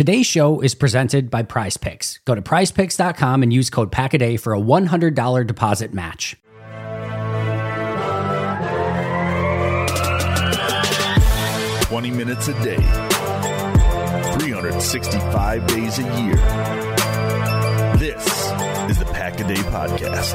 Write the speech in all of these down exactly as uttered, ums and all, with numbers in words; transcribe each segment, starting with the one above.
Today's show is presented by Prize Picks. Go to prize picks dot com and use code PACKADAY for a one hundred dollars deposit match. twenty minutes a day, three hundred sixty-five days a year. This is the Pack a Day Podcast.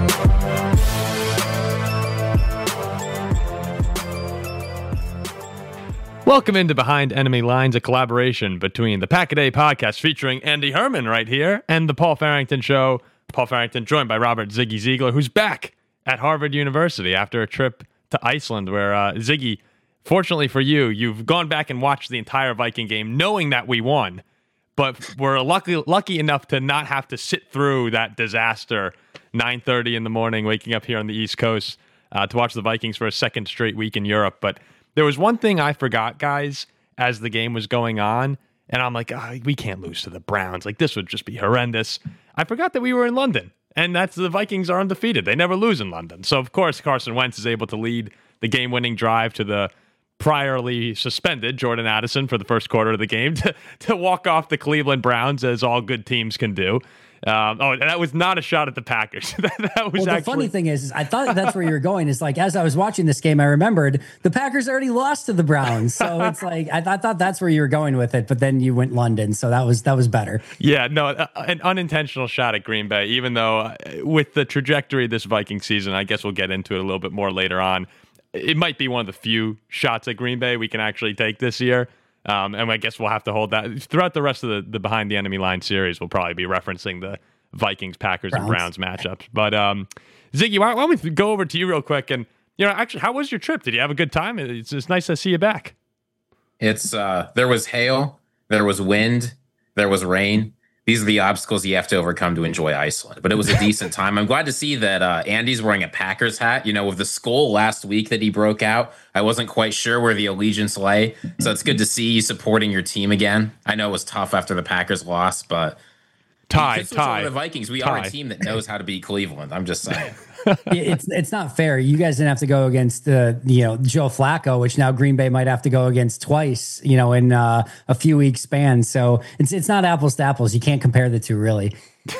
Welcome into Behind Enemy Lines, a collaboration between the Pack a Day Podcast featuring Andy Herman right here and the Paul Farrington Show. Paul Farrington joined by Robert Ziggy Ziegler, who's back at Harvard University after a trip to Iceland where uh, Ziggy, fortunately for you, you've gone back and watched the entire Viking game knowing that we won, but we're lucky, lucky enough to not have to sit through that disaster, nine thirty in the morning, waking up here on the East Coast uh, to watch the Vikings for a second straight week in Europe. But there was one thing I forgot, guys, as the game was going on, and I'm like, oh, we can't lose to the Browns. Like, this would just be horrendous. I forgot that we were in London, and that's the Vikings are undefeated. They never lose in London. So, of course, Carson Wentz is able to lead the game-winning drive to the priorly suspended Jordan Addison for the first quarter of the game to, to walk off the Cleveland Browns, as all good teams can do. Um, oh, that was not a shot at the Packers. that, that was well, the actually... funny thing is, is, I thought that's where you were going. Is like, as I was watching this game, I remembered the Packers already lost to the Browns. So it's like, I, th- I thought that's where you were going with it, but then you went London. So that was, that was better. Yeah, no, uh, an unintentional shot at Green Bay, even though uh, with the trajectory of this Viking season, I guess we'll get into it a little bit more later on. It might be one of the few shots at Green Bay we can actually take this year. Um, and I guess we'll have to hold that throughout the rest of the, the Behind the Enemy Line series. We'll probably be referencing the Vikings, Packers, Browns. and Browns matchups. But um, Ziggy, why, why don't we go over to you real quick? And, you know, actually, how was your trip? Did you have a good time? It's, it's nice to see you back. It's uh, there was hail, there was wind, there was rain. These are the obstacles you have to overcome to enjoy Iceland. But it was a decent time. I'm glad to see that uh, Andy's wearing a Packers hat. You know, with the skull last week that he broke out, I wasn't quite sure where the allegiance lay. So it's good to see you supporting your team again. I know it was tough after the Packers loss, but tie, tie. The Vikings, we tie. are a team that knows how to beat Cleveland. I'm just saying. it's it's not fair. You guys didn't have to go against uh, you know Joe Flacco, which now Green Bay might have to go against twice, you know, in uh, a few weeks span. So it's it's not apples to apples. You can't compare the two, really.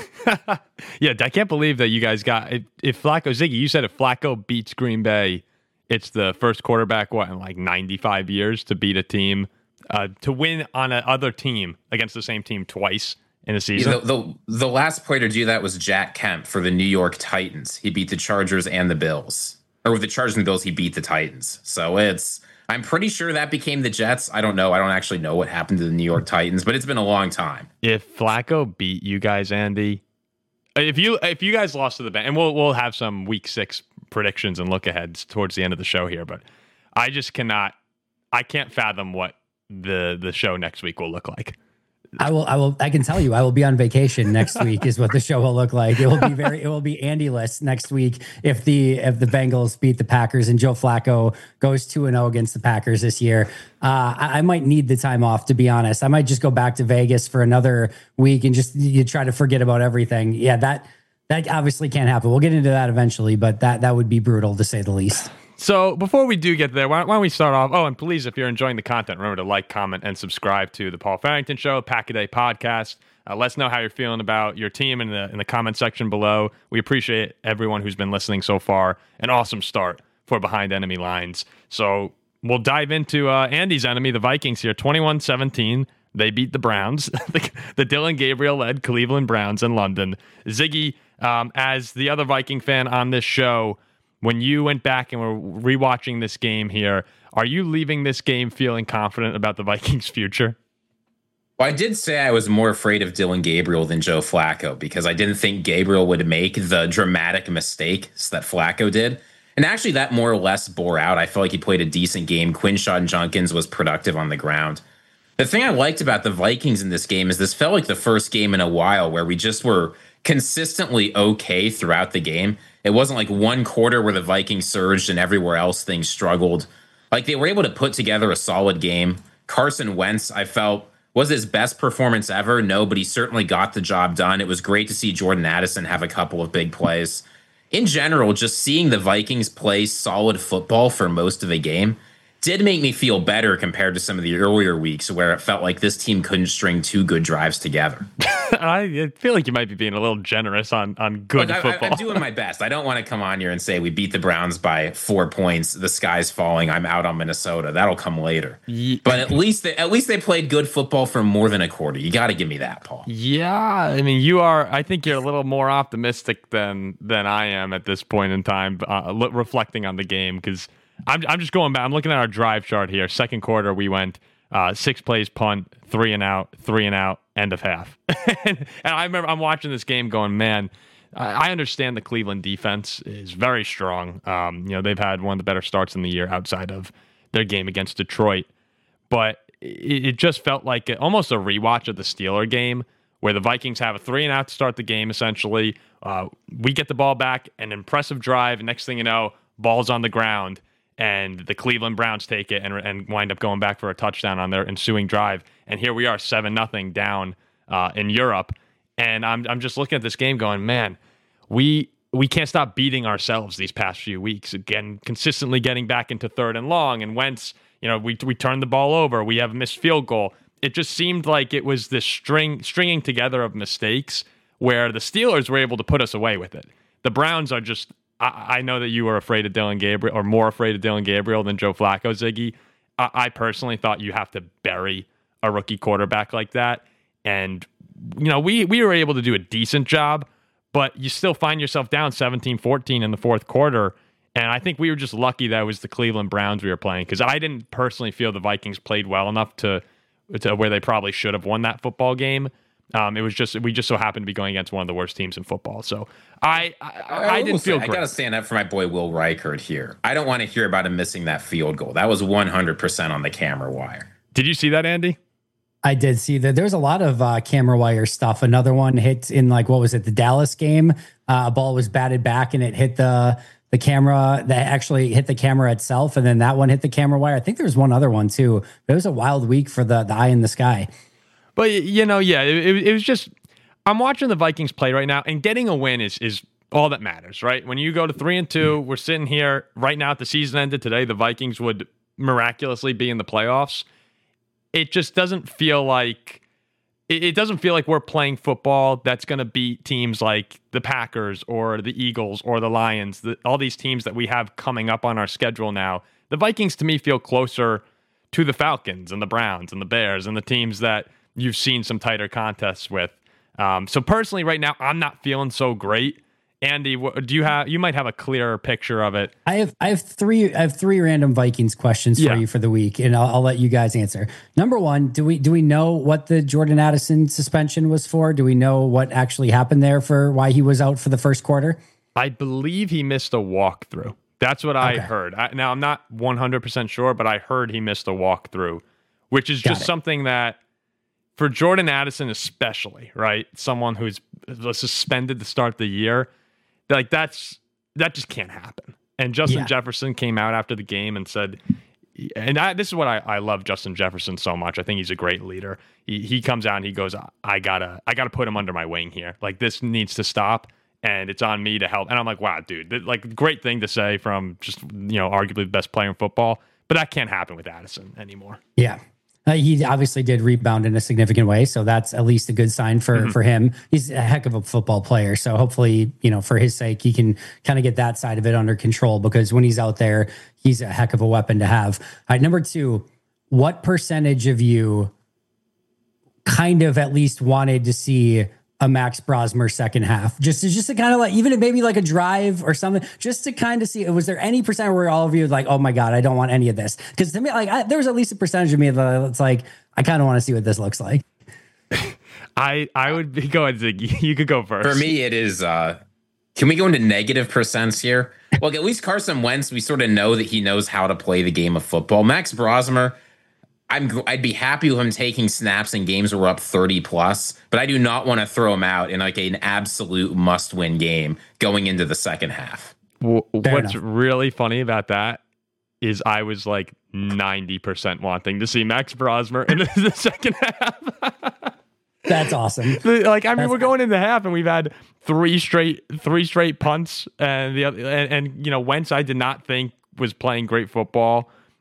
Yeah, I can't believe that you guys got if, if Flacco Ziggy. You said if Flacco beats Green Bay, it's the first quarterback what in like ninety-five years to beat a team uh, to win on another team against the same team twice in a season. Yeah, the, the the last player to do that was Jack Kemp for the New York Titans. He beat the Chargers and the Bills. Or with the Chargers and the Bills, he beat the Titans. So it's, I'm pretty sure that became the Jets. I don't know. I don't actually know what happened to the New York Titans, but it's been a long time. If Flacco beat you guys, Andy, if you if you guys lost to the Bengals, and we'll we'll have some week six predictions and look aheads towards the end of the show here, but I just cannot, I can't fathom what the the show next week will look like. I will, I will, I can tell you, I will be on vacation next week is what the show will look like. It will be very, it will be Andy-less next week if the, if the Bengals beat the Packers and Joe Flacco goes two and oh against the Packers this year. Uh, I, I might need the time off, to be honest. I might just go back to Vegas for another week and just, you try to forget about everything. Yeah, that, that obviously can't happen. We'll get into that eventually, but that, that would be brutal to say the least. So before we do get there, why, why don't we start off? Oh, and please, if you're enjoying the content, remember to like, comment, and subscribe to the Paul Farrington Show, Pack a Day Podcast. Uh, let us know how you're feeling about your team in the in the comment section below. We appreciate everyone who's been listening so far. An awesome start for Behind Enemy Lines. So we'll dive into uh, Andy's enemy, the Vikings here, twenty-one seventeen. They beat the Browns, the, the Dylan Gabriel-led Cleveland Browns in London. Ziggy, um, as the other Viking fan on this show, when you went back and were rewatching this game here, are you leaving this game feeling confident about the Vikings' future? Well, I did say I was more afraid of Dylan Gabriel than Joe Flacco because I didn't think Gabriel would make the dramatic mistakes that Flacco did. And actually, that more or less bore out. I felt like he played a decent game. Quinshon Judkins was productive on the ground. The thing I liked about the Vikings in this game is this felt like the first game in a while where we just were consistently okay throughout the game. It wasn't like one quarter where the Vikings surged and everywhere else things struggled. Like, they were able to put together a solid game. Carson Wentz, I felt, was his best performance ever. No, but he certainly got the job done. It was great to see Jordan Addison have a couple of big plays. In general, just seeing the Vikings play solid football for most of the game did make me feel better compared to some of the earlier weeks where it felt like this team couldn't string two good drives together. I feel like you might be being a little generous on, on good Look, football. I, I'm doing my best. I don't want to come on here and say we beat the Browns by four points. The sky's falling. I'm out on Minnesota. That'll come later. Yeah. But at least they, at least they played good football for more than a quarter. You got to give me that, Paul. Yeah, I mean, you are. I think you're a little more optimistic than than I am at this point in time, uh, reflecting on the game, because I'm I'm just going back. I'm looking at our drive chart here. Second quarter, we went uh, six plays, punt, three and out, three and out, end of half. and, and I remember I'm watching this game going, man, I, I understand the Cleveland defense is very strong. Um, you know, they've had one of the better starts in the year outside of their game against Detroit, but it, it just felt like a, almost a rewatch of the Steeler game, where the Vikings have a three and out to start the game. Essentially, uh, we get the ball back, an impressive drive. Next thing you know, ball's on the ground, and the Cleveland Browns take it and, and wind up going back for a touchdown on their ensuing drive. And here we are, seven nothing down uh, in Europe. And I'm I'm just looking at this game going, man, we we can't stop beating ourselves these past few weeks. Again, consistently getting back into third and long. And Wentz, you know, we we turned the ball over. We have a missed field goal. It just seemed like it was this string stringing together of mistakes where the Steelers were able to put us away with it. The Browns are just, I, I know that you were afraid of Dillon Gabriel, or more afraid of Dillon Gabriel than Joe Flacco, Ziggy. I, I personally thought you have to bury a rookie quarterback like that. And, you know, we, we were able to do a decent job, but you still find yourself down seventeen fourteen in the fourth quarter. And I think we were just lucky that it was the Cleveland Browns we were playing, because I didn't personally feel the Vikings played well enough to, to where they probably should have won that football game. Um, it was just, we just so happened to be going against one of the worst teams in football. So I I, I, I didn't feel say, great. I got to stand up for my boy Will Reichert here. I don't want to hear about him missing that field goal. That was one hundred percent on the camera wire. Did you see that, Andy? I did see that. There's a lot of uh, camera wire stuff. Another one hit in, like, what was it, the Dallas game? Uh, a ball was batted back and it hit the the camera, that actually hit the camera itself, and then that one hit the camera wire. I think there was one other one too. It was a wild week for the the eye in the sky. But, you know, yeah, it, it was just, I'm watching the Vikings play right now, and getting a win is is all that matters, right? When you go to three and two, we're sitting here right now. If the season ended today, the Vikings would miraculously be in the playoffs. It just doesn't feel like it, it doesn't feel like we're playing football that's going to beat teams like the Packers or the Eagles or the Lions. The, all these teams that we have coming up on our schedule now. The Vikings, to me, feel closer to the Falcons and the Browns and the Bears and the teams that you've seen some tighter contests with. Um, so personally, right now, I'm not feeling so great. Andy, do you have? You might have a clearer picture of it. I have. I have three. I have three random Vikings questions for yeah. you for the week, and I'll, I'll let you guys answer. Number one, do we do we know what the Jordan Addison suspension was for? Do we know what actually happened there for why he was out for the first quarter? I believe he missed a walkthrough. That's what I okay. heard. I, now I'm not one hundred percent sure, but I heard he missed a walkthrough, which is Got just it. something that, for Jordan Addison especially, right? Someone who's suspended to start the year, like that's that just can't happen. And Justin yeah. Jefferson came out after the game and said, and I, this is what I, I love Justin Jefferson so much. I think he's a great leader. He he comes out and he goes, I gotta I gotta put him under my wing here. Like, this needs to stop, and it's on me to help. And I'm like, wow, dude, that, like, great thing to say from just, you know, arguably the best player in football. But that can't happen with Addison anymore. Yeah. Uh, he obviously did rebound in a significant way, so that's at least a good sign for, mm-hmm. for him. He's a heck of a football player, so hopefully, you know, for his sake, he can kind of get that side of it under control, because when he's out there, he's a heck of a weapon to have. All right, number two, what percentage of you kind of at least wanted to see a Max Brosmer second half, just to, just to kind of like, even maybe like a drive or something, just to kind of see, was there any percent where all of you like, oh my God, I don't want any of this? Because to me, like, I, there was at least a percentage of me that's like, I kind of want to see what this looks like. I I would be going, Ziggy. You could go first. For me, it is, uh, can we go into negative percents here? Well, at least Carson Wentz, we sort of know that he knows how to play the game of football. Max Brosmer, I'm, I'd be happy with him taking snaps in games where we're up thirty plus, but I do not want to throw him out in like an absolute must-win game going into the second half. Well, what's enough. really funny about that is I was like ninety percent wanting to see Max Brosmer in the second half. That's awesome. Like, I mean, That's we're going into half and we've had three straight three straight punts, and the other, and, and you know, Wentz, I did not think was playing great football.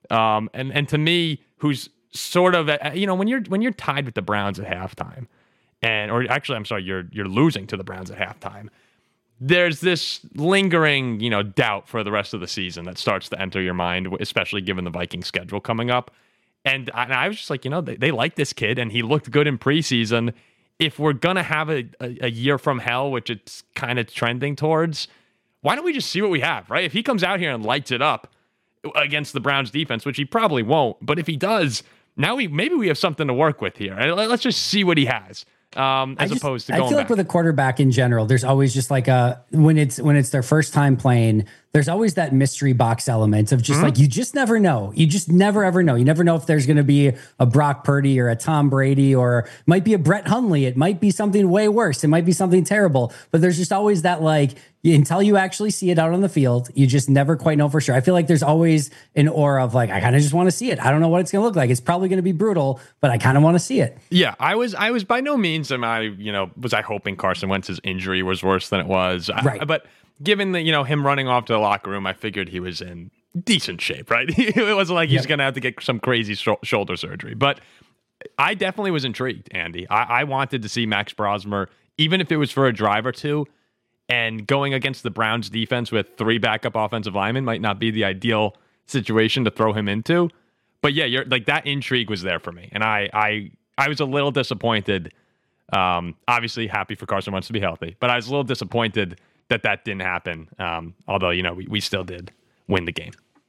Um, and and to me, who's sort of a, you know when you're when you're tied with the Browns at halftime, and or actually I'm sorry, you're you're losing to the Browns at halftime. There's this lingering, you know, doubt for the rest of the season that starts to enter your mind, especially given the Vikings schedule coming up. And I, and I was just like, you know, they, they like this kid, and he looked good in preseason. If we're going to have a, a, a year from hell, which it's kind of trending towards, why don't we just see what we have, right? If he comes out here and lights it up against the Browns defense, which he probably won't, but if he does, now we maybe we have something to work with here. Let's just see what he has. Um, as just, opposed to going I feel back. like with a quarterback in general, there's always just like a when it's when it's their first time playing, there's always that mystery box element of just mm-hmm. like you just never know. You just never ever know. You never know if there's going to be a Brock Purdy or a Tom Brady or it might be a Brett Hundley. It might be something way worse. It might be something terrible. But there's just always that like until you actually see it out on the field, you just never quite know for sure. I feel like there's always an aura of like, I kind of just want to see it. I don't know what it's going to look like. It's probably going to be brutal, but I kind of want to see it. Yeah, I was I was by no means am I, you know, was I hoping Carson Wentz's injury was worse than it was. Right. I, but given that, you know, him running off to the locker room, I figured he was in decent shape, right? It wasn't like he's yep. going to have to get some crazy sh- shoulder surgery. But I definitely was intrigued, Andy. I, I wanted to see Max Brosmer, even if it was for a drive or two. And going against the Browns defense with three backup offensive linemen might not be the ideal situation to throw him into. But yeah, you're like that intrigue was there for me. And I I I was a little disappointed. Um, obviously happy for Carson Wentz to be healthy, but I was a little disappointed that that didn't happen. Um, although, you know, we, we still did win the game.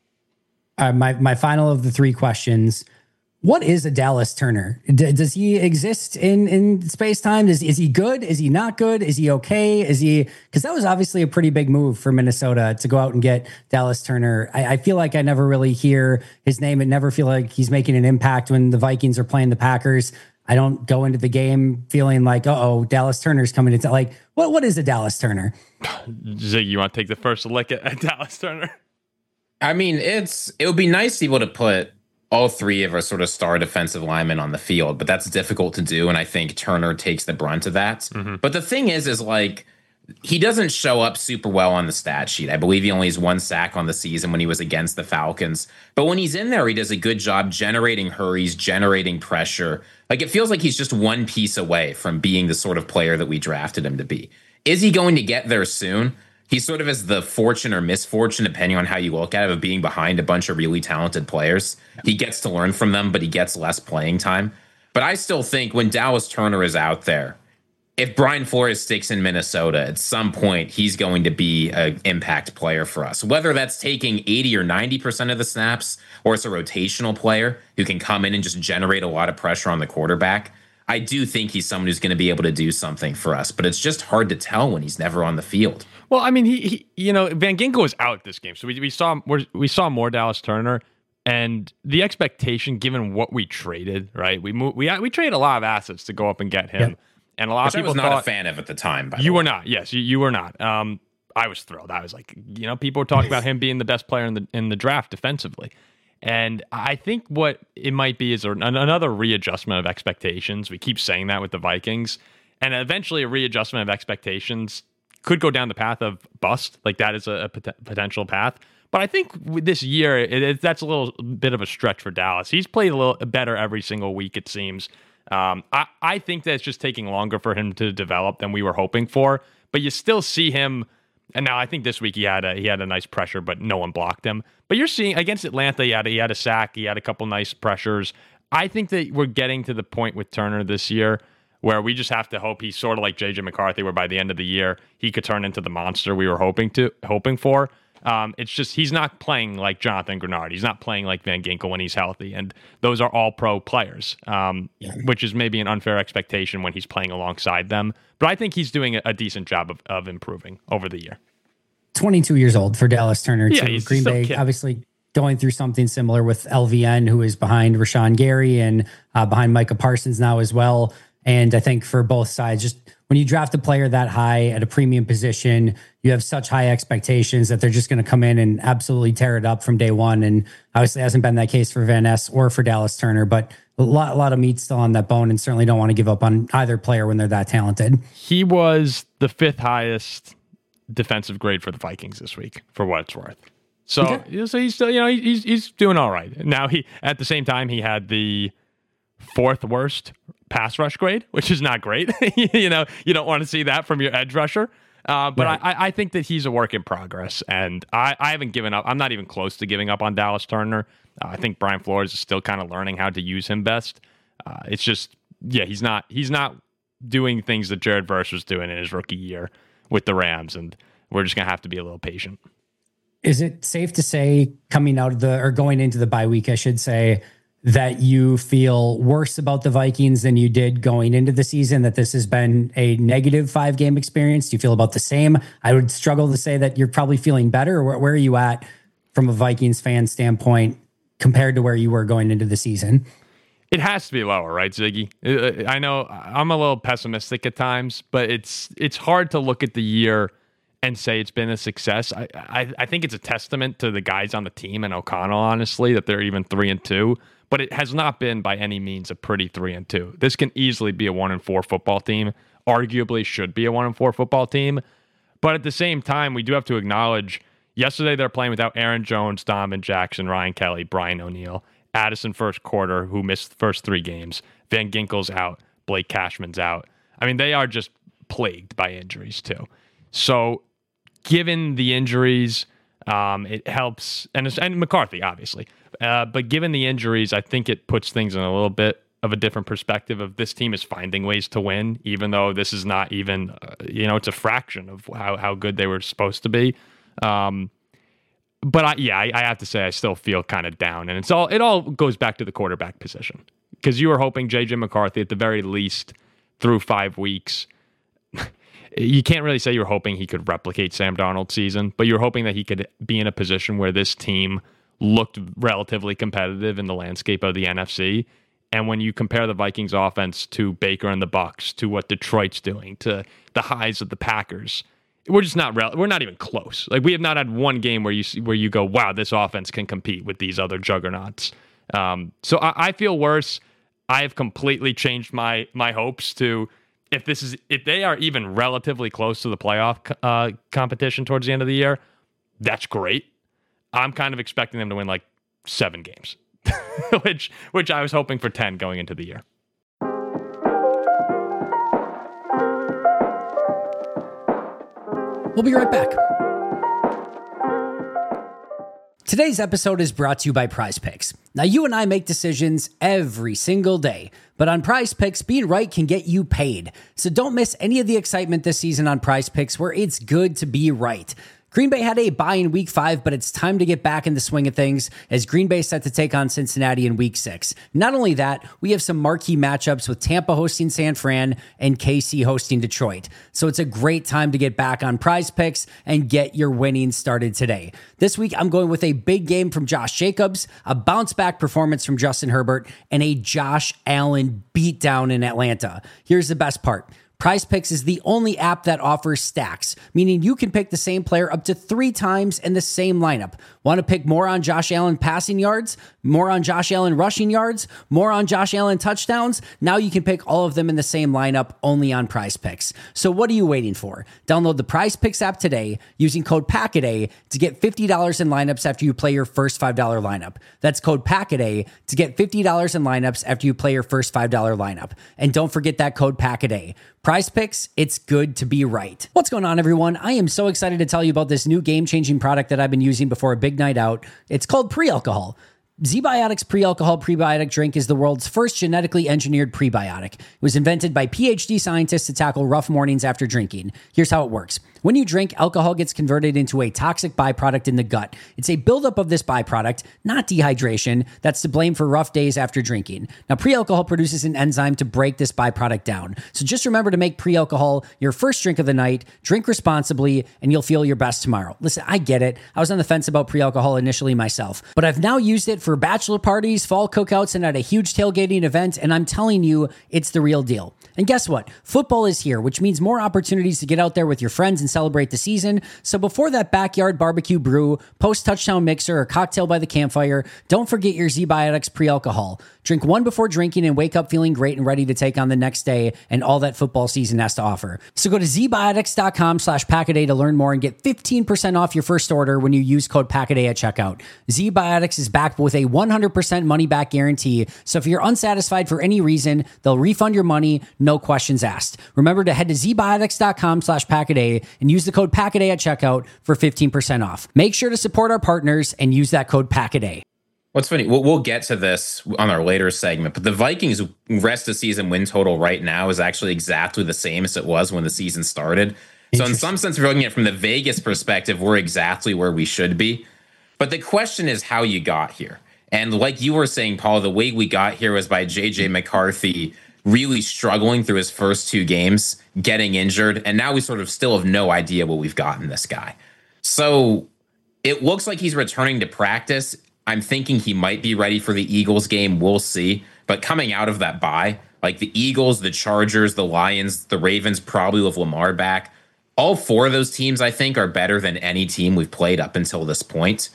Uh, my, my final of the three questions. What is a Dallas Turner? D- does he exist in, in space time? Is, is he good? Is he not good? Is he okay? Is he, because that was obviously a pretty big move for Minnesota to go out and get Dallas Turner. I, I feel like I never really hear his name and never feel like he's making an impact when the Vikings are playing the Packers. I don't go into the game feeling like, uh-oh, Dallas Turner's coming into like, what, what is a Dallas Turner? Zig, you want to take the first look at, at Dallas Turner? I mean, it's, it would be nice to be able to put all three of our sort of star defensive linemen on the field, but that's difficult to do. And I think Turner takes the brunt of that. Mm-hmm. But the thing is, is like, he doesn't show up super well on the stat sheet. I believe he only has one sack on the season when he was against the Falcons. But when he's in there, he does a good job generating hurries, generating pressure. Like, it feels like he's just one piece away from being the sort of player that we drafted him to be. Is he going to get there soon? He sort of has the fortune or misfortune, depending on how you look at it, of being behind a bunch of really talented players. He gets to learn from them, but he gets less playing time. But I still think when Dallas Turner is out there, if Brian Flores sticks in Minnesota, at some point, he's going to be an impact player for us. Whether that's taking eighty or ninety percent of the snaps, or it's a rotational player who can come in and just generate a lot of pressure on the quarterback, I do think he's someone who's going to be able to do something for us. But it's just hard to tell when he's never on the field. Well, I mean, he, he you know, Van Ginkel was out this game, so we we saw we saw more Dallas Turner, and the expectation, given what we traded, right? We moved, we we traded a lot of assets to go up and get him, yep. and a lot Which of people I was not thought, a fan of at the time. By you the were way. not, yes, you, you were not. Um, I was thrilled. I was like, you know, people were talking about him being the best player in the in the draft defensively, and I think what it might be is an, another readjustment of expectations. We keep saying that with the Vikings, and eventually a readjustment of expectations could go down the path of bust. Like that is a, a pot- potential path. But I think with this year, it, it, that's a little bit of a stretch for Dallas. He's played a little better every single week, it seems. Um, I, I think that it's just taking longer for him to develop than we were hoping for. But you still see him. And now I think this week he had a, he had a nice pressure, but no one blocked him. But you're seeing against Atlanta, he had a, he had a sack. He had a couple nice pressures. I think that we're getting to the point with Turner this year where we just have to hope he's sort of like J J McCarthy, where by the end of the year, he could turn into the monster we were hoping to hoping for. Um, it's just he's not playing like Jonathan Grenard. He's not playing like Van Ginkel when he's healthy. And those are all pro players, um, yeah. which is maybe an unfair expectation when he's playing alongside them. But I think he's doing a, a decent job of, of improving over the year. twenty-two years old for Dallas Turner. Yeah, too. he's Green Bay, kid. obviously going through something similar with L V N, who is behind Rashawn Gary and uh, behind Micah Parsons now as well. And I think for both sides, just when you draft a player that high at a premium position, you have such high expectations that they're just going to come in and absolutely tear it up from day one. And obviously hasn't been that case for Van Ness or for Dallas Turner, but a lot, a lot of meat still on that bone, and certainly don't want to give up on either player when they're that talented. He was the fifth highest defensive grade for the Vikings this week, for what it's worth. So, okay. so he's still, you know, he's he's doing all right. Now he at the same time he had the fourth worst pass rush grade, which is not great. you know, you don't want to see that from your edge rusher. Uh, but right. I, I think that he's a work in progress, and I, I haven't given up. I'm not even close to giving up on Dallas Turner. Uh, I think Brian Flores is still kind of learning how to use him best. Uh, it's just, yeah, he's not he's not doing things that Jared Verse was doing in his rookie year with the Rams, and we're just gonna have to be a little patient. Is it safe to say, coming out of the or going into the bye week, I should say, that you feel worse about the Vikings than you did going into the season, that this has been a negative five game experience? Do you feel about the same? I would struggle to say that you're probably feeling better. Where, where are you at from a Vikings fan standpoint compared to where you were going into the season? It has to be lower, right, Ziggy? I know I'm a little pessimistic at times, but it's, it's hard to look at the year and say it's been a success. I, I, I think it's a testament to the guys on the team and O'Connell, honestly, that they're even three and two. But it has not been by any means a pretty three and two. This can easily be a one and four football team. Arguably should be a one and four football team. But at the same time, we do have to acknowledge yesterday they're playing without Aaron Jones, Donovan Jackson, Ryan Kelly, Brian O'Neill, Addison first quarter, who missed the first three games. Van Ginkel's out. Blake Cashman's out. I mean, they are just plagued by injuries too. So given the injuries, um, it helps, and, and McCarthy, obviously. Uh, but given the injuries, I think it puts things in a little bit of a different perspective of this team is finding ways to win, even though this is not even, uh, you know, it's a fraction of how, how good they were supposed to be. Um, but I, yeah, I, I have to say I still feel kind of down, and it's all it all goes back to the quarterback position, because you were hoping J J McCarthy at the very least through five weeks. You can't really say you're hoping he could replicate Sam Darnold's season, but you're hoping that he could be in a position where this team looked relatively competitive in the landscape of the N F C. And when you compare the Vikings offense to Baker and the Bucks, to what Detroit's doing, to the highs of the Packers, we're just not rel- we're not even close. Like, we have not had one game where you see, where you go, wow, this offense can compete with these other juggernauts. Um, so I, I feel worse. I have completely changed my my hopes to, if this is if they are even relatively close to the playoff uh, competition towards the end of the year, that's great. I'm kind of expecting them to win like seven games, which which I was hoping for ten going into the year. We'll be right back. Today's episode is brought to you by Prize Picks. Now, you and I make decisions every single day, but on Prize Picks, being right can get you paid. So don't miss any of the excitement this season on Prize Picks, where it's good to be right. Green Bay had a bye in week five, but it's time to get back in the swing of things as Green Bay is set to take on Cincinnati in week six. Not only that, we have some marquee matchups with Tampa hosting San Fran and K C hosting Detroit. So it's a great time to get back on Prize Picks and get your winnings started today. This week, I'm going with a big game from Josh Jacobs, a bounce back performance from Justin Herbert, and a Josh Allen beatdown in Atlanta. Here's the best part. Prize Picks is the only app that offers stacks, meaning you can pick the same player up to three times in the same lineup. Want to pick more on Josh Allen passing yards, more on Josh Allen rushing yards, more on Josh Allen touchdowns? Now you can pick all of them in the same lineup only on Prize Picks. So what are you waiting for? Download the Prize Picks app today using code PACKADAY to get fifty dollars in lineups after you play your first five dollars lineup. That's code PACKADAY to get fifty dollars in lineups after you play your first five dollars lineup. And don't forget that code PACKADAY. Prize Picks, it's good to be right. What's going on, everyone? I am so excited to tell you about this new game-changing product that I've been using before a big night out. It's called Pre-Alcohol. Z-Biotics Pre-Alcohol Prebiotic Drink is the world's first genetically engineered prebiotic. It was invented by P H D scientists to tackle rough mornings after drinking. Here's how it works. When you drink, alcohol gets converted into a toxic byproduct in the gut. It's a buildup of this byproduct, not dehydration, that's to blame for rough days after drinking. Now, pre-alcohol produces an enzyme to break this byproduct down. So just remember to make pre-alcohol your first drink of the night, drink responsibly, and you'll feel your best tomorrow. Listen, I get it. I was on the fence about pre-alcohol initially myself, but I've now used it for bachelor parties, fall cookouts, and at a huge tailgating event, and I'm telling you, it's the real deal. And guess what? Football is here, which means more opportunities to get out there with your friends and celebrate the season. So before that backyard barbecue brew, post-touchdown mixer, or cocktail by the campfire, don't forget your Z-Biotics pre-alcohol. Drink one before drinking and wake up feeling great and ready to take on the next day and all that football season has to offer. So go to zbiotics.com slash packaday to learn more and get fifteen percent off your first order when you use code packaday at checkout. Z-Biotics is backed with a one hundred percent money-back guarantee, so if you're unsatisfied for any reason, they'll refund your money, no questions asked. Remember to head to zbiotics.com slash packaday and use the code packaday at checkout for fifteen percent off. Make sure to support our partners and use that code packaday. What's funny, we'll, we'll get to this on our later segment, but the Vikings' rest of season win total right now is actually exactly the same as it was when the season started. So in some sense, if you're looking at it from the Vegas perspective, we're exactly where we should be. But the question is how you got here. And like you were saying, Paul, the way we got here was by J J McCarthy really struggling through his first two games, getting injured, and now we sort of still have no idea what we've got in this guy. So it looks like he's returning to practice. I'm thinking he might be ready for the Eagles game. We'll see. But coming out of that bye, like the Eagles, the Chargers, the Lions, the Ravens probably with Lamar back. All four of those teams, I think, are better than any team we've played up until this point.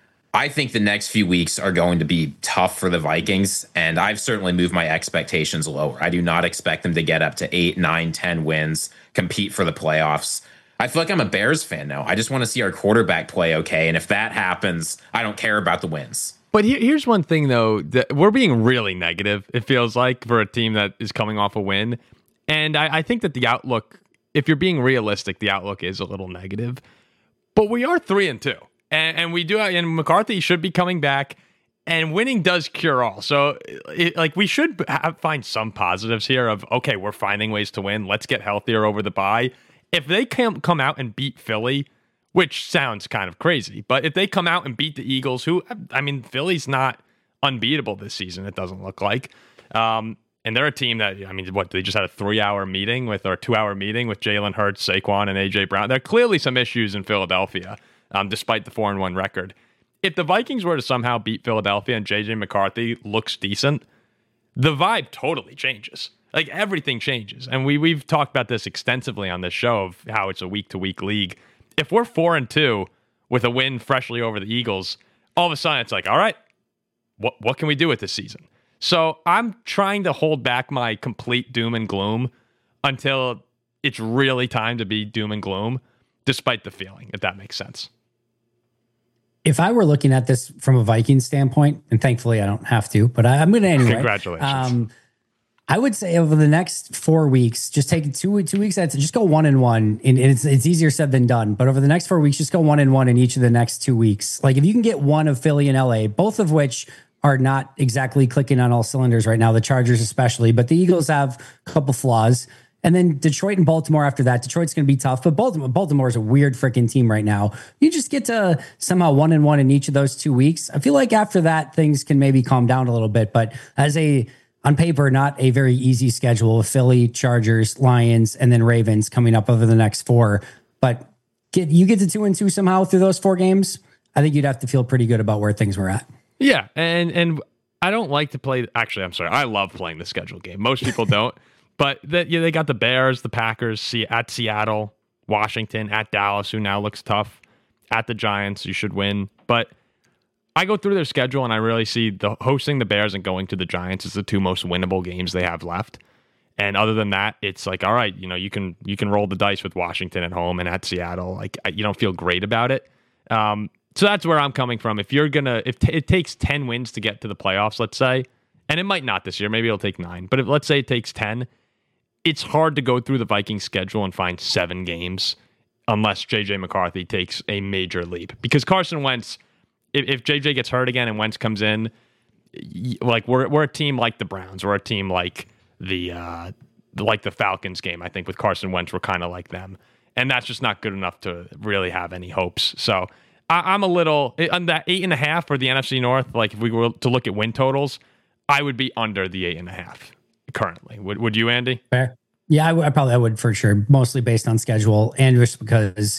I think the next few weeks are going to be tough for the Vikings, and I've certainly moved my expectations lower. I do not expect them to get up to eight, nine, ten wins, compete for the playoffs. I feel like I'm a Bears fan now. I just want to see our quarterback play okay, and if that happens, I don't care about the wins. But here, here's one thing, though, that we're being really negative, it feels like, for a team that is coming off a win. And I, I think that the outlook, if you're being realistic, the outlook is a little negative. But we are three and two. And, and we do, and McCarthy should be coming back, and winning does cure all. So, it, like, we should have, find some positives here of, okay, we're finding ways to win. Let's get healthier over the bye. If they can come out and beat Philly, which sounds kind of crazy, but if they come out and beat the Eagles, who, I mean, Philly's not unbeatable this season, it doesn't look like. Um, and they're a team that, I mean, what, they just had a three-hour meeting with, or a two-hour meeting with Jalen Hurts, Saquon, and A J Brown. There are clearly some issues in Philadelphia, um, despite the four and one record. If the Vikings were to somehow beat Philadelphia and J J McCarthy looks decent, the vibe totally changes. Like, everything changes. And we, we've talked about this extensively on this show of how it's a week-to-week league. If we're four and two with a win freshly over the Eagles, all of a sudden it's like, all right, what what can we do with this season? So I'm trying to hold back my complete doom and gloom until it's really time to be doom and gloom, despite the feeling, if that makes sense. If I were looking at this from a Vikings standpoint, and thankfully I don't have to, but I, I'm going to anyway. Congratulations. Um, I would say over the next four weeks, just take two two weeks at just go one and one. And it's it's easier said than done. But over the next four weeks, just go one and one in each of the next two weeks. Like if you can get one of Philly and L A, both of which are not exactly clicking on all cylinders right now, the Chargers especially, but the Eagles have a couple flaws. And then Detroit and Baltimore after that. Detroit's going to be tough, but Baltimore Baltimore is a weird freaking team right now. You just get to somehow one and one in each of those two weeks. I feel like after that, things can maybe calm down a little bit. But as a on paper, not a very easy schedule with Philly, Chargers, Lions, and then Ravens coming up over the next four. But get you get to two and two somehow through those four games, I think you'd have to feel pretty good about where things were at. Yeah, and and I don't like to play. Actually, I'm sorry, I love playing the schedule game. Most people don't, but the, yeah, they got the Bears, the Packers, see at Seattle, Washington, at Dallas, who now looks tough, at the Giants, you should win, but I go through their schedule and I really see the hosting the Bears and going to the Giants is the two most winnable games they have left. And other than that, it's like, all right, you know, you can you can roll the dice with Washington at home and at Seattle. Like, you don't feel great about it. Um, so that's where I'm coming from. If you're gonna, if t- it takes ten wins to get to the playoffs, let's say, and it might not this year, maybe it'll take nine. But if let's say it takes ten, it's hard to go through the Vikings schedule and find seven games unless J J McCarthy takes a major leap. Because Carson Wentz, if, if J J gets hurt again and Wentz comes in, like we're we're a team like the Browns, we're a team like the uh, like the Falcons game. I think with Carson Wentz, we're kind of like them, and that's just not good enough to really have any hopes. So I, I'm a little on that eight and a half for the N F C North. Like if we were to look at win totals, I would be under the eight and a half currently. Would Would you, Andy? Fair. Yeah, I, w- I probably I would for sure, mostly based on schedule and just because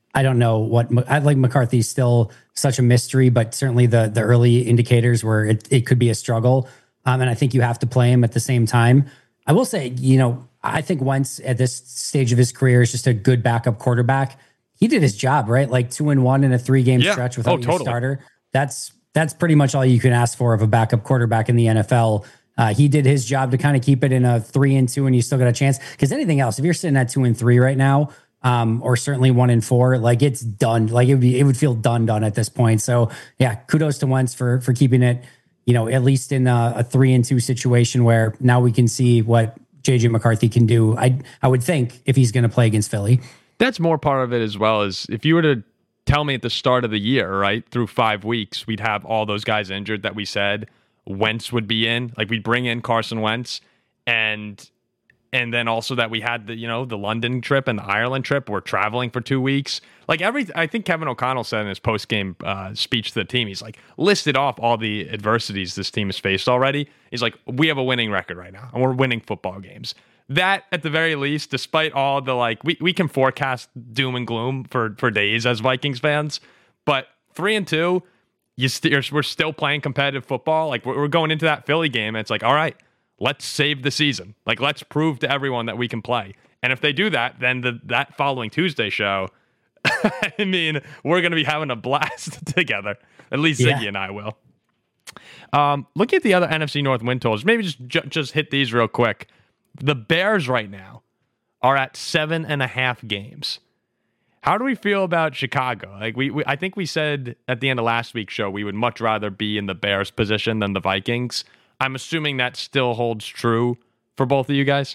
I don't know what I like. McCarthy's still such a mystery, but certainly the the early indicators where it, it could be a struggle. Um, and I think you have to play him at the same time. I will say, you know, I think Wentz at this stage of his career is just a good backup quarterback. He did his job, right? Like two and one in a three game yeah. stretch without oh, your totally. starter. That's that's pretty much all you can ask for of a backup quarterback in the N F L. Uh, he did his job to kind of keep it in a three and two, and you still got a chance. Because anything else, if you're sitting at two and three right now, um, or certainly one and four, like it's done. Like it would be, it would feel done, done at this point. So yeah, kudos to Wentz for for keeping it, you know, at least in a, a three and two situation where now we can see what J J McCarthy can do. I I would think if he's going to play against Philly. That's more part of it as well. As if you were to tell me at the start of the year, right, through five weeks, we'd have all those guys injured that we said Wentz would be in. Like we'd bring in Carson Wentz, and and then also that we had the you know the London trip and the Ireland trip. We're traveling for two weeks. Like every, I think Kevin O'Connell said in his post game uh, speech to the team, he's like listed off all the adversities this team has faced already. He's like, we have a winning record right now, and we're winning football games. That, at the very least, despite all the, like, we, we can forecast doom and gloom for, for days as Vikings fans, but three and two, you st- we're still playing competitive football. Like, we're, we're going into that Philly game, and it's like, all right, let's save the season. Like, let's prove to everyone that we can play. And if they do that, then the that following Tuesday show, I mean, we're going to be having a blast together. At least Ziggy yeah. and I will. Um, looking at the other N F C North win totals, maybe just ju- just hit these real quick. The Bears right now are at seven and a half games. How do we feel about Chicago? Like we, we, I think we said at the end of last week's show we would much rather be in the Bears' position than the Vikings. I'm assuming that still holds true for both of you guys.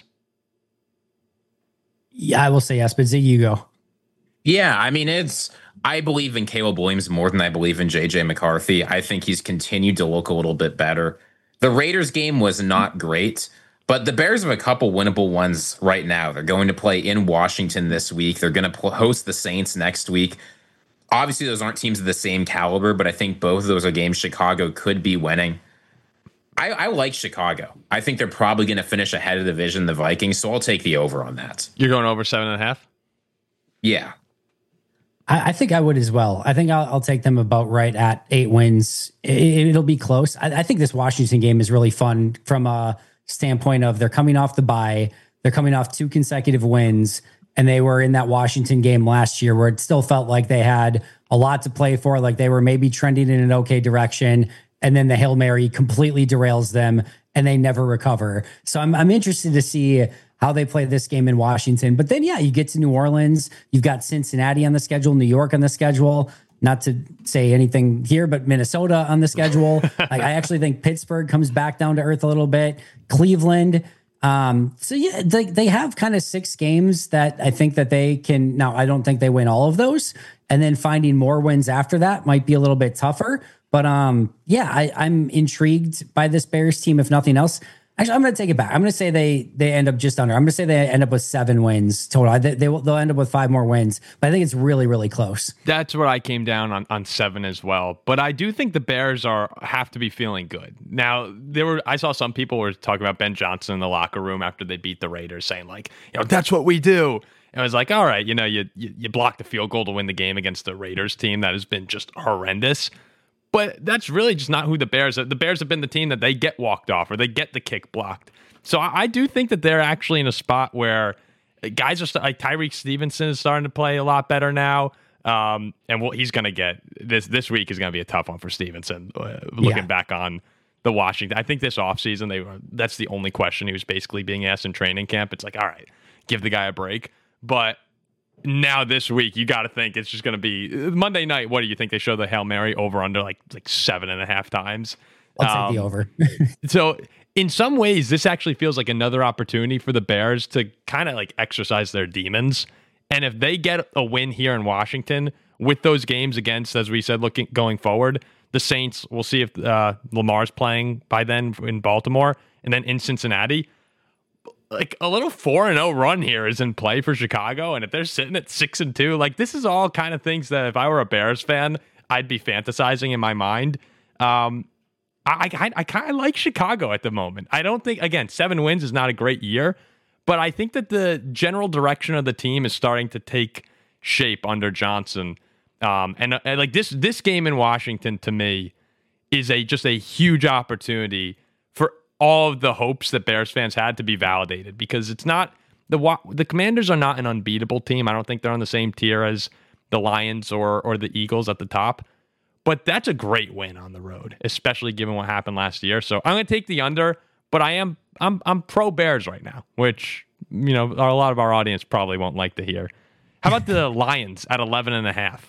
Yeah, I will say yes, but Ziggy, you go. Yeah, I mean, it's. I believe in Caleb Williams more than I believe in J J McCarthy. I think he's continued to look a little bit better. The Raiders game was not great, but the Bears have a couple winnable ones right now. They're going to play in Washington this week. They're going to pl- host the Saints next week. Obviously, those aren't teams of the same caliber, but I think both of those are games Chicago could be winning. I, I like Chicago. I think they're probably going to finish ahead of the division, the Vikings, so I'll take the over on that. You're going over seven and a half? Yeah. I, I think I would as well. I think I'll, I'll take them about right at eight wins. It, it'll be close. I, I think this Washington game is really fun from a standpoint of they're coming off the bye. They're coming off two consecutive wins, and they were in that Washington game last year where it still felt like they had a lot to play for, like they were maybe trending in an okay direction, and then the Hail Mary completely derails them, and they never recover. So I'm I'm interested to see how they play this game in Washington. But then, yeah, you get to New Orleans. You've got Cincinnati on the schedule, New York on the schedule. Not to say anything here, but Minnesota on the schedule. Like I actually think Pittsburgh comes back down to earth a little bit. Cleveland. Um, so, yeah, they, they have kind of six games that I think that they can. Now, I don't think they win all of those. And then finding more wins after that might be a little bit tougher. But, um, yeah, I, I'm intrigued by this Bears team, if nothing else. Actually, I'm going to take it back. I'm going to say they they end up just under. I'm going to say they end up with seven wins total. They, they will, they'll end up with five more wins, but I think it's really, really close. That's where I came down on, on seven as well. But I do think the Bears are have to be feeling good. Now, there were I saw some people were talking about Ben Johnson in the locker room after they beat the Raiders, saying like, you know, that's what we do. And I was like, all right, you know, you you, you blocked the field goal to win the game against the Raiders team that has been just horrendous. But that's really just not who the Bears are. The Bears have been the team that they get walked off or they get the kick blocked. So I, I do think that they're actually in a spot where guys are st- like Tyreek Stevenson is starting to play a lot better now. Um, and what he's going to get this this week is going to be a tough one for Stevenson. Uh, looking yeah. back on the Washington, I think this offseason, they were, that's the only question he was basically being asked in training camp. It's like, all right, give the guy a break. But now this week, you got to think it's just going to be Monday night. What do you think they show the Hail Mary over under like like seven and a half times? I'll um, take the over. So in some ways, this actually feels like another opportunity for the Bears to kind of like exercise their demons. And if they get a win here in Washington with those games against, as we said, looking going forward, the Saints, we'll see if uh, Lamar's playing by then in Baltimore and then in Cincinnati. Like a little four and oh run here is in play for Chicago. And if they're sitting at six and two, like this is all kind of things that if I were a Bears fan, I'd be fantasizing in my mind. Um, I, I, I kind of like Chicago at the moment. I don't think, again, seven wins is not a great year, but I think that the general direction of the team is starting to take shape under Johnson. Um, and, and like this this game in Washington to me is a just a huge opportunity for all of the hopes that Bears fans had to be validated, because it's not the the Commanders are not an unbeatable team. I don't think they're on the same tier as the Lions or or the Eagles at the top. But that's a great win on the road, especially given what happened last year. So I'm going to take the under, but I am I'm I'm pro Bears right now, which, you know, a lot of our audience probably won't like to hear. How about the Lions at eleven and a half?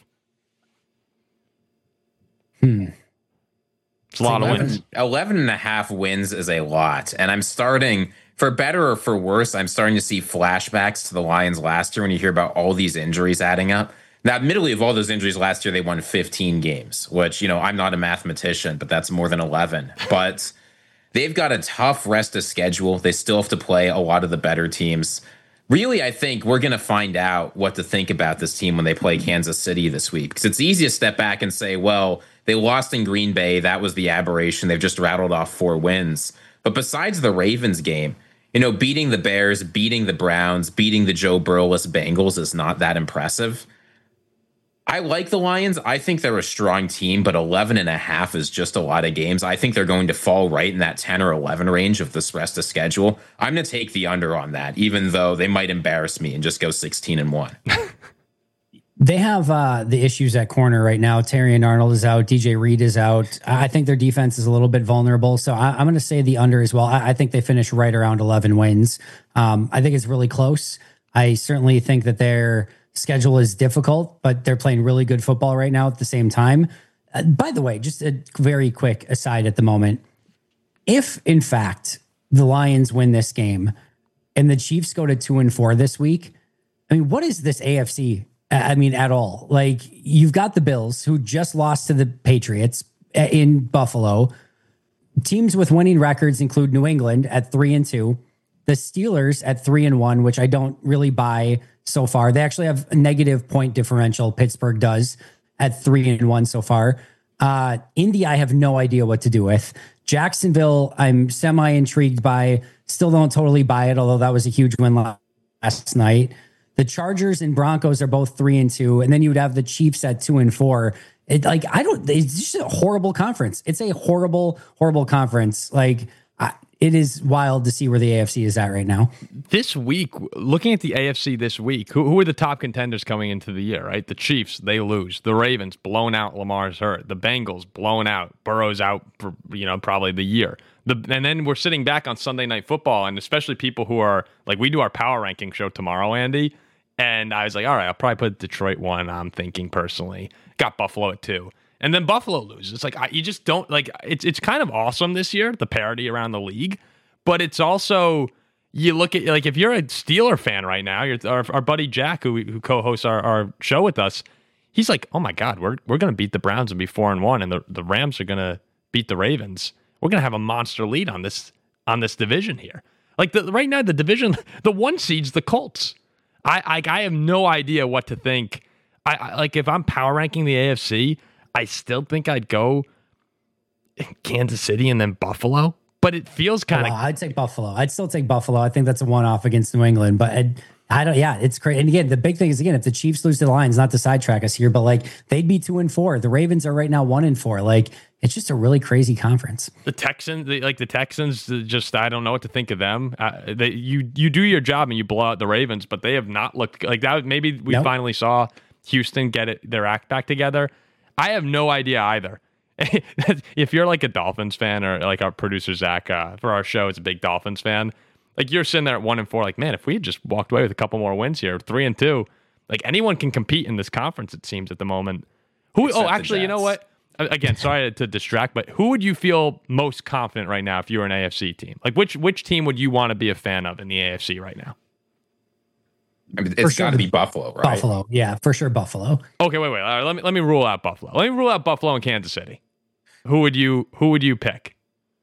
Hmm. It's a lot eleven, of wins. eleven and a half wins is a lot. And I'm starting, for better or for worse, I'm starting to see flashbacks to the Lions last year when you hear about all these injuries adding up. Now, admittedly, of all those injuries last year, they won fifteen games, which, you know, I'm not a mathematician, but that's more than eleven. But they've got a tough rest of schedule. They still have to play a lot of the better teams. Really, I think we're going to find out what to think about this team when they play Kansas City this week. Because it's easy to step back and say, well, they lost in Green Bay. That was the aberration. They've just rattled off four wins. But besides the Ravens game, you know, beating the Bears, beating the Browns, beating the Joe Burrow-less Bengals is not that impressive. I like the Lions. I think they're a strong team, but eleven and a half is just a lot of games. I think they're going to fall right in that ten or eleven range of this rest of schedule. I'm going to take the under on that, even though they might embarrass me and just go sixteen and one. They have uh, the issues at corner right now. Terrion Arnold is out. D J Reed is out. I think their defense is a little bit vulnerable. So I, I'm going to say the under as well. I, I think they finish right around eleven wins. Um, I think it's really close. I certainly think that they're schedule is difficult, but they're playing really good football right now at the same time. Uh, by the way, just a very quick aside at the moment. If, in fact, the Lions win this game and the Chiefs go to two and four this week, I mean, what is this A F C? I mean, at all? Like, you've got the Bills, who just lost to the Patriots in Buffalo. Teams with winning records include New England at three and two, the Steelers at three and one, which I don't really buy so far. They actually have a negative point differential. Pittsburgh does at three and one so far. Uh, Indy, I have no idea what to do with. Jacksonville, I'm semi intrigued by. Still don't totally buy it, although that was a huge win last night. The Chargers and Broncos are both three and two, and then you would have the Chiefs at two and four. It, like, I don't. It's just a horrible conference. It's a horrible, horrible conference. Like, I, it is wild to see where the A F C is at right now. This week, looking at the A F C this week, who, who are the top contenders coming into the year, right? The Chiefs, they lose. The Ravens, blown out. Lamar's hurt. The Bengals, blown out. Burrow's out for, you know, probably the year. The, and then we're sitting back on Sunday Night Football, and especially people who are, like, we do our power ranking show tomorrow, Andy, and I was like, all right, I'll probably put Detroit one, I'm thinking personally. Got Buffalo at two. And then Buffalo loses. It's like, I, you just don't, like, it's it's kind of awesome this year, the parity around the league. But it's also, you look at, like, if you're a Steeler fan right now, you're, our, our buddy Jack, who who co-hosts our, our show with us, he's like, oh my God, we're we're going to beat the Browns and be four and one, and the, the Rams are going to beat the Ravens. We're going to have a monster lead on this on this division here. Like, the, right now, the division, the one seed's the Colts. I, I I have no idea what to think. I, I like, if I'm power ranking the A F C, I still think I'd go Kansas City and then Buffalo, but it feels kind of. Oh, I'd take Buffalo. I'd still take Buffalo. I think that's a one-off against New England, but I, I don't. Yeah, it's great. And again, the big thing is, again, if the Chiefs lose to the Lions, not to sidetrack us here, but like, they'd be two and four. The Ravens are right now one and four. Like, it's just a really crazy conference. The Texans, the, like the Texans, just I don't know what to think of them. Uh, they, you you do your job and you blow out the Ravens, but they have not looked like that. Maybe we nope. finally saw Houston get it their act back together. I have no idea either. If you're like a Dolphins fan, or like our producer Zach uh, for our show is a big Dolphins fan, like, you're sitting there at one and four, like, man, if we had just walked away with a couple more wins here, three and two, like, anyone can compete in this conference, it seems, at the moment. Who? Except oh, actually, you know what? Again, sorry to distract, but who would you feel most confident right now if you were an A F C team? Like, which which team would you want to be a fan of in the A F C right now? I mean, it's got to be Buffalo, right? Buffalo, yeah, for sure, Buffalo. Okay, wait, wait. All right, let me let me rule out Buffalo. Let me rule out Buffalo and Kansas City. Who would you Who would you pick?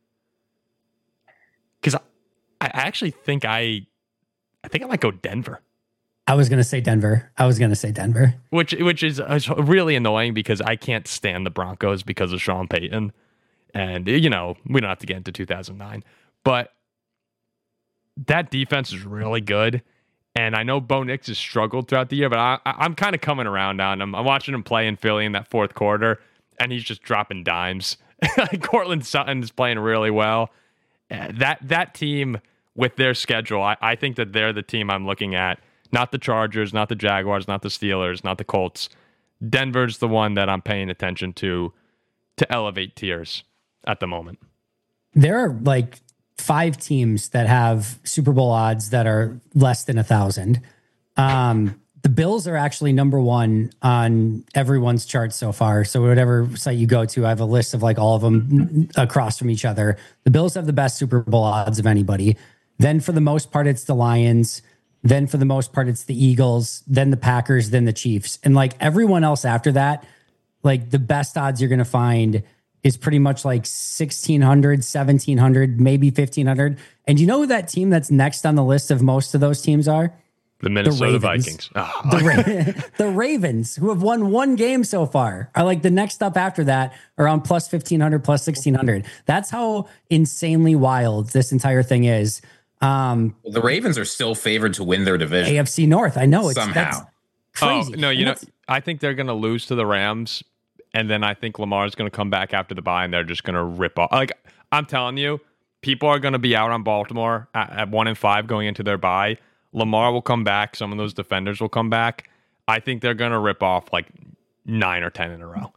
Because I, I actually think I, I think I might go Denver. I was gonna say Denver. I was gonna say Denver, which which is, is really annoying because I can't stand the Broncos because of Sean Payton, and you know we don't have to get into two thousand nine, but that defense is really good. And I know Bo Nix has struggled throughout the year, but I, I, I'm kind of coming around on him. I'm watching him play in Philly in that fourth quarter, and he's just dropping dimes. Cortland Sutton is playing really well. Uh, that that team with their schedule, I, I think that they're the team I'm looking at. Not the Chargers, not the Jaguars, not the Steelers, not the Colts. Denver's the one that I'm paying attention to to elevate tiers at the moment. There are like five teams that have Super Bowl odds that are less than a thousand. Um, the Bills are actually number one on everyone's chart so far. So whatever site you go to, I have a list of like all of them across from each other. The Bills have the best Super Bowl odds of anybody. Then for the most part, it's the Lions. Then for the most part, it's the Eagles, then the Packers, then the Chiefs. And like everyone else after that, like the best odds you're going to find is pretty much like sixteen hundred, seventeen hundred, maybe fifteen hundred. And you know who that team that's next on the list of most of those teams are? The Minnesota the Vikings. Oh. The, Ra- the Ravens, who have won one game so far, are like the next up after that around plus fifteen hundred, plus sixteen hundred. That's how insanely wild this entire thing is. Um, the Ravens are still favored to win their division. A F C North. I know. It's somehow. Crazy. Oh, no, you know, I think they're going to lose to the Rams. And then I think Lamar's going to come back after the bye, and they're just going to rip off. Like, I'm telling you, people are going to be out on Baltimore at, at one and five going into their bye. Lamar will come back. Some of those defenders will come back. I think they're going to rip off like nine or ten in a row.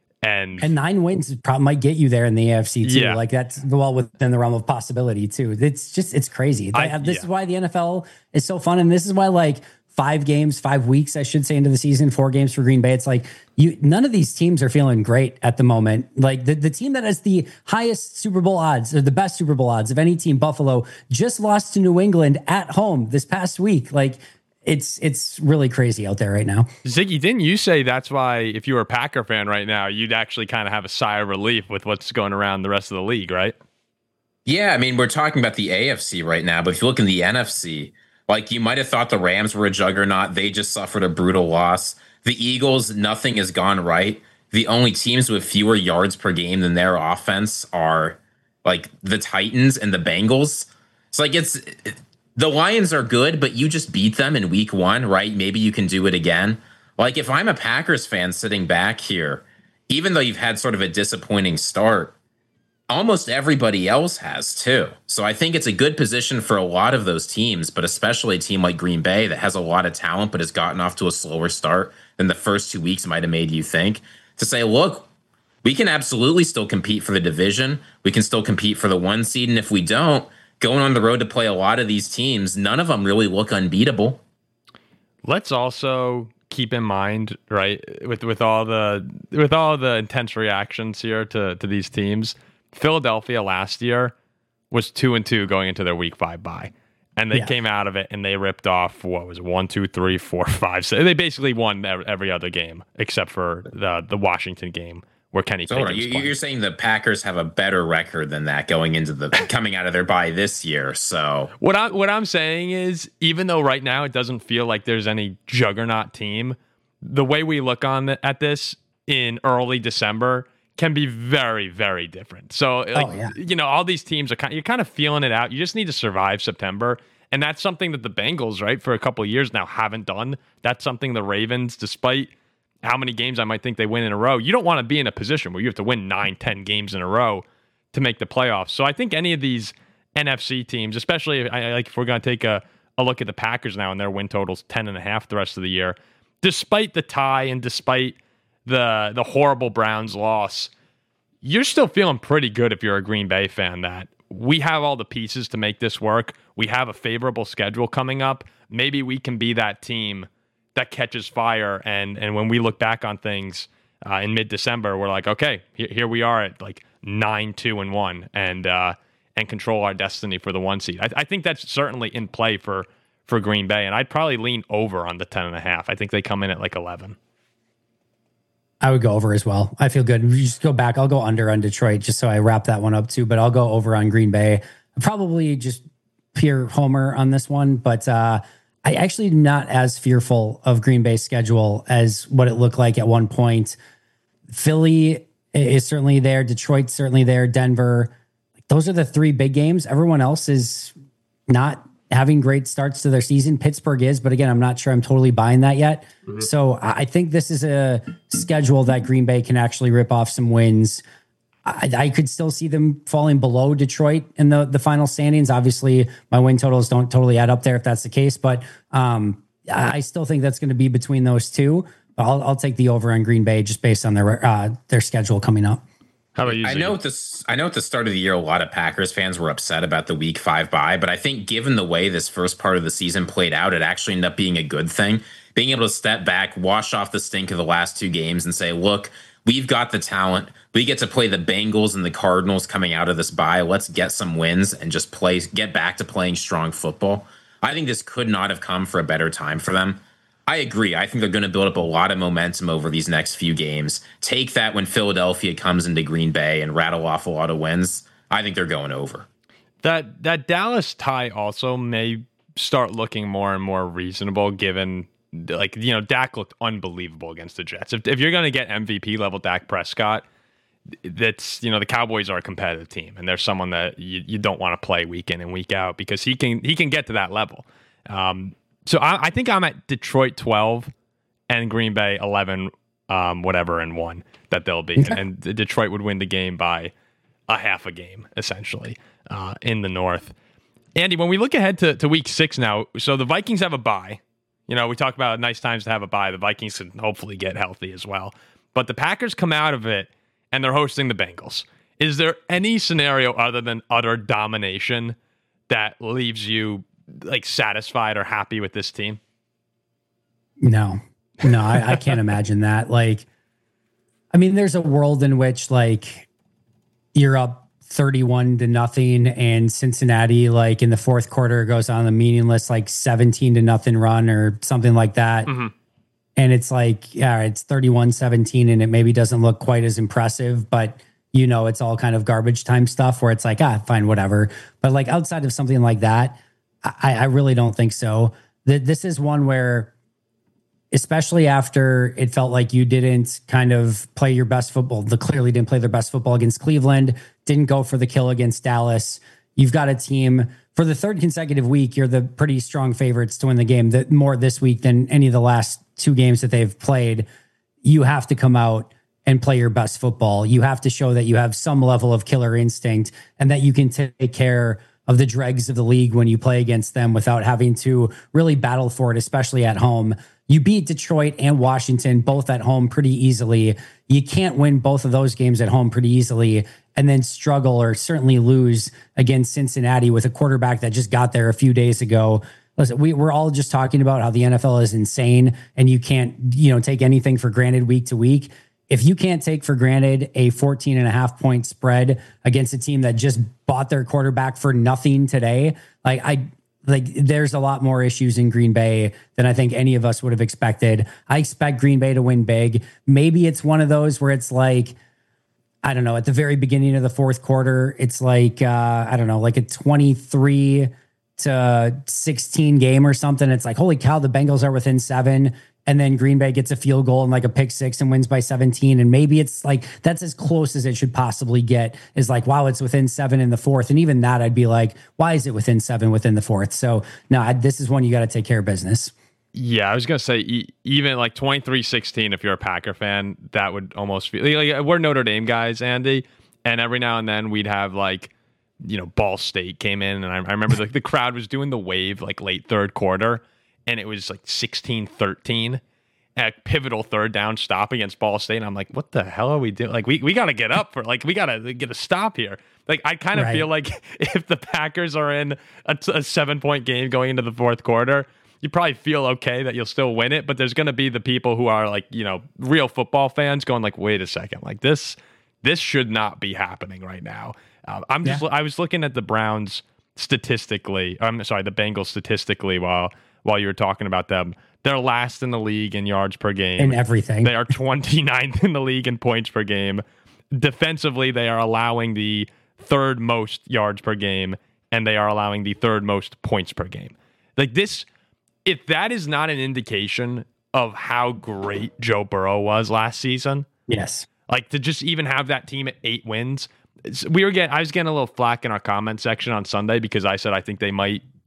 And and nine wins probably might get you there in the A F C too. Yeah. Like that's well within the realm of possibility too. It's just, it's crazy. I, this yeah. is why the N F L is so fun. And this is why like five games, five weeks, I should say, into the season, four games for Green Bay. It's like you, none of these teams are feeling great at the moment. Like the, the team that has the highest Super Bowl odds or the best Super Bowl odds of any team, Buffalo, just lost to New England at home this past week. Like it's, it's really crazy out there right now. Ziggy, didn't you say that's why if you were a Packer fan right now, you'd actually kind of have a sigh of relief with what's going around the rest of the league, right? Yeah. I mean, we're talking about the A F C right now, but if you look in the N F C, like you might have thought the Rams were a juggernaut. They just suffered a brutal loss. The Eagles, nothing has gone right. The only teams with fewer yards per game than their offense are like the Titans and the Bengals. It's like it's it, the Lions are good, but you just beat them in week one, right? Maybe you can do it again. Like if I'm a Packers fan sitting back here, even though you've had sort of a disappointing start, almost everybody else has too. So I think it's a good position for a lot of those teams, but especially a team like Green Bay that has a lot of talent but has gotten off to a slower start than the first two weeks might have made you think, to say, look, we can absolutely still compete for the division. We can still compete for the one seed. And if we don't, going on the road to play a lot of these teams, none of them really look unbeatable. Let's also keep in mind, right, with with all the with all the intense reactions here to to these teams, Philadelphia last year was two and two going into their week five bye, and they yeah. came out of it and they ripped off what was one, two, three, four, five, six. They basically won every other game except for the the Washington game where Kenny. So you, you're saying the Packers have a better record than that going into the coming out of their bye this year. So what I what I'm saying is, even though right now it doesn't feel like there's any juggernaut team, the way we look on the, at this in early December can be very, very different. So, like, oh, yeah. you know, all these teams are kind, you're kind of feeling it out. You just need to survive September. And that's something that the Bengals, right, for a couple of years now haven't done. That's something the Ravens, despite how many games I might think they win in a row, you don't want to be in a position where you have to win nine, ten games in a row to make the playoffs. So I think any of these N F C teams, especially if, like if we're going to take a, a look at the Packers now and their win totals ten and a half the rest of the year, despite the tie and despite the the horrible Browns loss, you're still feeling pretty good if you're a Green Bay fan that we have all the pieces to make this work. We have a favorable schedule coming up. Maybe we can be that team that catches fire. And and when we look back on things uh, in mid-December, we're like, okay, here, here we are at like nine, two, and one, and uh, and control our destiny for the one seed. I, I think that's certainly in play for for Green Bay, and I'd probably lean over on the ten and a half. I think they come in at like eleven. I would go over as well. I feel good. We just go back. I'll go under on Detroit just so I wrap that one up too, but I'll go over on Green Bay. Probably just pure homer on this one, but uh, I actually am not as fearful of Green Bay's schedule as what it looked like at one point. Philly is certainly there. Detroit's certainly there. Denver. Those are the three big games. Everyone else is not having great starts to their season. Pittsburgh is, but again, I'm not sure I'm totally buying that yet. Mm-hmm. So I think this is a schedule that Green Bay can actually rip off some wins. I, I could still see them falling below Detroit in the, the final standings. Obviously, my win totals don't totally add up there if that's the case, but um, I still think that's going to be between those two. But I'll, I'll take the over on Green Bay just based on their uh, their schedule coming up. How about you? I know at this. I know at the start of the year, a lot of Packers fans were upset about the Week Five bye, but I think given the way this first part of the season played out, it actually ended up being a good thing. Being able to step back, wash off the stink of the last two games, and say, "Look, we've got the talent. We get to play the Bengals and the Cardinals coming out of this bye. Let's get some wins and just play, get back to playing strong football." I think this could not have come for a better time for them. I agree. I think they're going to build up a lot of momentum over these next few games. Take that when Philadelphia comes into Green Bay and rattle off a lot of wins. I think they're going over. That that Dallas tie also may start looking more and more reasonable given, like, you know, Dak looked unbelievable against the Jets. If, if you're going to get M V P level Dak Prescott, that's, you know, the Cowboys are a competitive team, and there's someone that you, you don't want to play week in and week out because he can he can get to that level. Um, so I, I think I'm at Detroit twelve and Green Bay eleven, um, whatever, and one that they'll be, okay. and, and Detroit would win the game by a half a game essentially uh, in the North. Andy, when we look ahead to, to week six now, so the Vikings have a bye. You know, we talk about nice times to have a bye. The Vikings can hopefully get healthy as well, but the Packers come out of it and they're hosting the Bengals. Is there any scenario other than utter domination that leaves you like satisfied or happy with this team? No, no, I, I can't imagine that. Like, I mean, there's a world in which like you're up thirty-one to nothing and Cincinnati, like in the fourth quarter, goes on a meaningless, like seventeen to nothing run or something like that. Mm-hmm. And it's like, yeah, it's thirty-one seventeen and it maybe doesn't look quite as impressive, but you know, it's all kind of garbage time stuff where it's like, ah, fine, whatever. But like outside of something like that, I, I really don't think so. This is one where, especially after it felt like you didn't kind of play your best football, the clearly didn't play their best football against Cleveland, didn't go for the kill against Dallas. You've got a team for the third consecutive week. You're the pretty strong favorites to win the game, that more this week than any of the last two games that they've played. You have to come out and play your best football. You have to show that you have some level of killer instinct and that you can take care of the dregs of the league when you play against them without having to really battle for it, especially at home. You beat Detroit and Washington both at home pretty easily. You can't win both of those games at home pretty easily and then struggle or certainly lose against Cincinnati with a quarterback that just got there a few days ago. Listen, we, we're all just talking about how the N F L is insane and you can't, you know, take anything for granted week to week. If you can't take for granted a fourteen and a half point spread against a team that just bought their quarterback for nothing today, like I, like there's a lot more issues in Green Bay than I think any of us would have expected. I expect Green Bay to win big. Maybe it's one of those where it's like, I don't know, at the very beginning of the fourth quarter, it's like, uh, I don't know, like a twenty-three to sixteen game or something. It's like, holy cow, the Bengals are within seven. And then Green Bay gets a field goal and like a pick six and wins by seventeen. And maybe it's like, that's as close as it should possibly get, is like, wow, it's within seven in the fourth. And even that, I'd be like, why is it within seven within the fourth? So no, I, this is one you got to take care of business. Yeah, I was going to say, e- even like twenty-three sixteen, if you're a Packer fan, that would almost feel like, we're Notre Dame guys, Andy. And every now and then we'd have like, you know, Ball State came in. And I, I remember the, the crowd was doing the wave like late third quarter. And it was like sixteen thirteen, a pivotal third down stop against Ball State. And I'm like, what the hell are we doing? Like, we, we got to get up for, like, we got to get a stop here. Like, I kind of right. feel like if the Packers are in a, a seven point game going into the fourth quarter, you probably feel okay that you'll still win it. But there's going to be the people who are like, you know, real football fans going like, wait a second, like this, this should not be happening right now. Uh, I'm just, yeah. I was looking at the Browns statistically. I'm sorry, the Bengals statistically while, while you were talking about them. They're last in the league in yards per game. In everything. They are twenty-ninth in the league in points per game. Defensively, they are allowing the third most yards per game, and they are allowing the third most points per game. Like this, if that is not an indication of how great Joe Burrow was last season. Yes. Like to just even have that team at eight wins. We were getting, I was getting a little flack in our comment section on Sunday because I said I think they might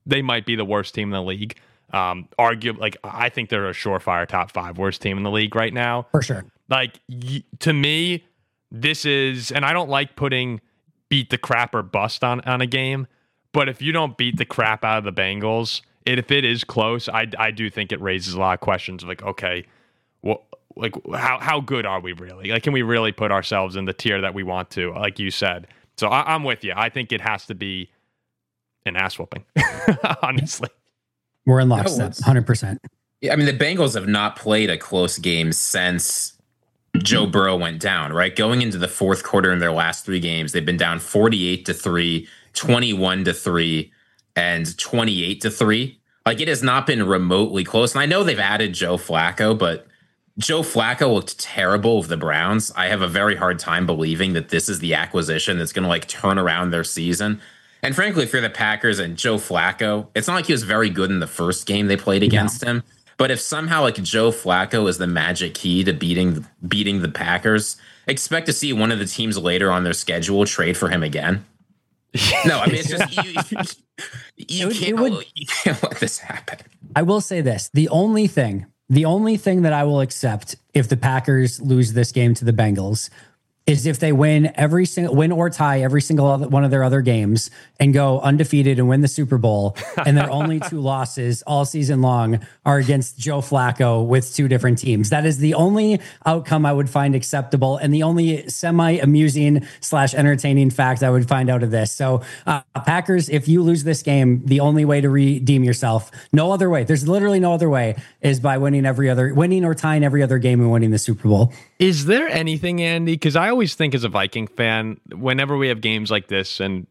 they might be the worst team in the league. Um, arguably, like I think they're a surefire top five worst team in the league right now. For sure. Like y- to me, this is, and I don't like putting beat the crap or bust on, on a game, but if you don't beat the crap out of the Bengals, it, if it is close, I, I do think it raises a lot of questions of like, okay, well, like how, how good are we really? Like, can we really put ourselves in the tier that we want to, like you said? So I, I'm with you. I think it has to be an ass whooping, honestly. We're in lockstep, one hundred percent. Yeah, I mean, the Bengals have not played a close game since Joe Burrow went down, right? Going into the fourth quarter in their last three games, they've been down forty-eight to three, twenty-one to three, and twenty-eight to three. Like, it has not been remotely close. And I know they've added Joe Flacco, but Joe Flacco looked terrible with the Browns. I have a very hard time believing that this is the acquisition that's going to like turn around their season. And frankly, if you're the Packers and Joe Flacco, it's not like he was very good in the first game they played against no. him. But if somehow like Joe Flacco is the magic key to beating beating the Packers, expect to see one of the teams later on their schedule trade for him again. No, I mean, it's just you, you, you, can't, would, you can't let this happen. I will say this. The only thing, the only thing that I will accept if the Packers lose this game to the Bengals is if they win every single win or tie every single other, one of their other games and go undefeated and win the Super Bowl. And their only two losses all season long are against Joe Flacco with two different teams. That is the only outcome I would find acceptable and the only semi-amusing slash entertaining fact I would find out of this. So uh, Packers, if you lose this game, the only way to redeem yourself, no other way, there's literally no other way, is by winning every other, winning or tying every other game and winning the Super Bowl. Is there anything, Andy? Because I always think as a Viking fan, whenever we have games like this, and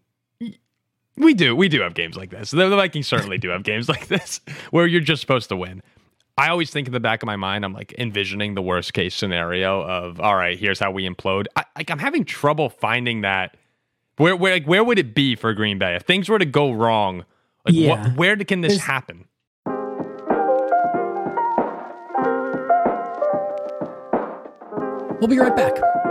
we do, we do have games like this. The, the Vikings certainly do have games like this where you're just supposed to win. I always think in the back of my mind, I'm like envisioning the worst case scenario of, all right, here's how we implode. I, like I'm having trouble finding that. Where, where, like, where would it be for Green Bay if things were to go wrong? Like, yeah. what, where can this There's, happen? We'll be right back.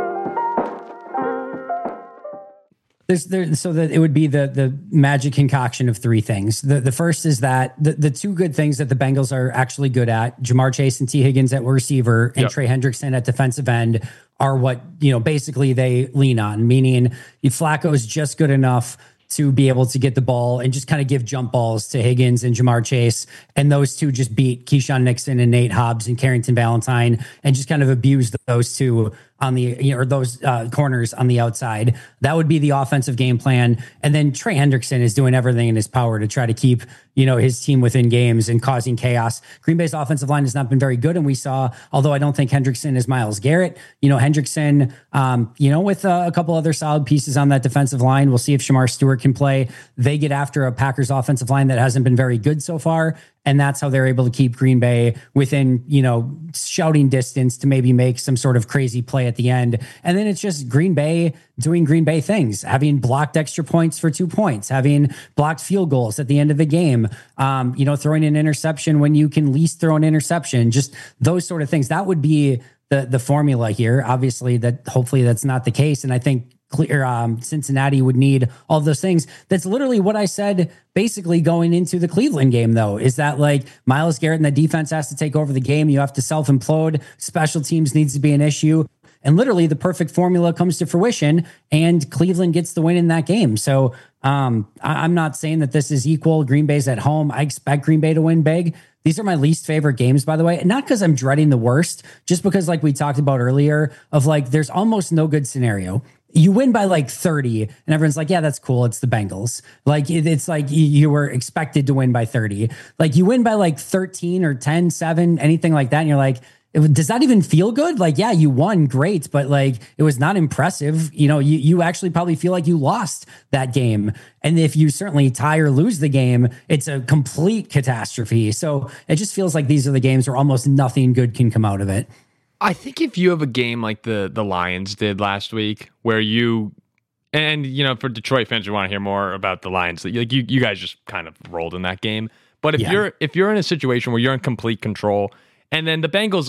There's there, so that it would be the the magic concoction of three things. The the first is that the, the two good things that the Bengals are actually good at, Jamar Chase and T. Higgins at receiver and yep. Trey Hendrickson at defensive end, are what, you know, basically they lean on, meaning Flacco is just good enough to be able to get the ball and just kind of give jump balls to Higgins and Jamar Chase. And those two just beat Keyshawn Nixon and Nate Hobbs and Carrington Valentine and just kind of abuse those two on the, you know, or those uh, corners on the outside. That would be the offensive game plan. And then Trey Hendrickson is doing everything in his power to try to keep, you know, his team within games and causing chaos. Green Bay's offensive line has not been very good. And we saw, although I don't think Hendrickson is Myles Garrett, you know, Hendrickson, um, you know, with uh, a couple other solid pieces on that defensive line, we'll see if Shamar Stewart can play. They get after a Packers offensive line that hasn't been very good so far. And that's how they're able to keep Green Bay within, you know, shouting distance to maybe make some sort of crazy play at the end. And then it's just Green Bay doing Green Bay things, having blocked extra points for two points, having blocked field goals at the end of the game, um, you know, throwing an interception when you can least throw an interception, just those sort of things. That would be the the formula here. Obviously, that hopefully that's not the case. And I think Clear, um, Cincinnati would need all of those things. That's literally what I said basically going into the Cleveland game, though, is that like Myles Garrett and the defense has to take over the game. You have to self-implode. Special teams needs to be an issue. And literally the perfect formula comes to fruition and Cleveland gets the win in that game. So um, I- I'm not saying that this is equal. Green Bay's at home. I expect Green Bay to win big. These are my least favorite games, by the way, and not because I'm dreading the worst, just because like we talked about earlier of like, there's almost no good scenario. You win by like thirty and everyone's like, yeah, that's cool. It's the Bengals. Like it, it's like you, you were expected to win by thirty. Like you win by like thirteen or ten, seven, anything like that. And you're like, does that even feel good? Like, yeah, you won. Great. But like, it was not impressive. You know, you, you actually probably feel like you lost that game. And if you certainly tie or lose the game, it's a complete catastrophe. So it just feels like these are the games where almost nothing good can come out of it. I think if you have a game like the the Lions did last week, where you, and you know, for Detroit fans who want to hear more about the Lions, like you, you guys just kind of rolled in that game. But if yeah. you're if you're in a situation where you're in complete control, and then the Bengals,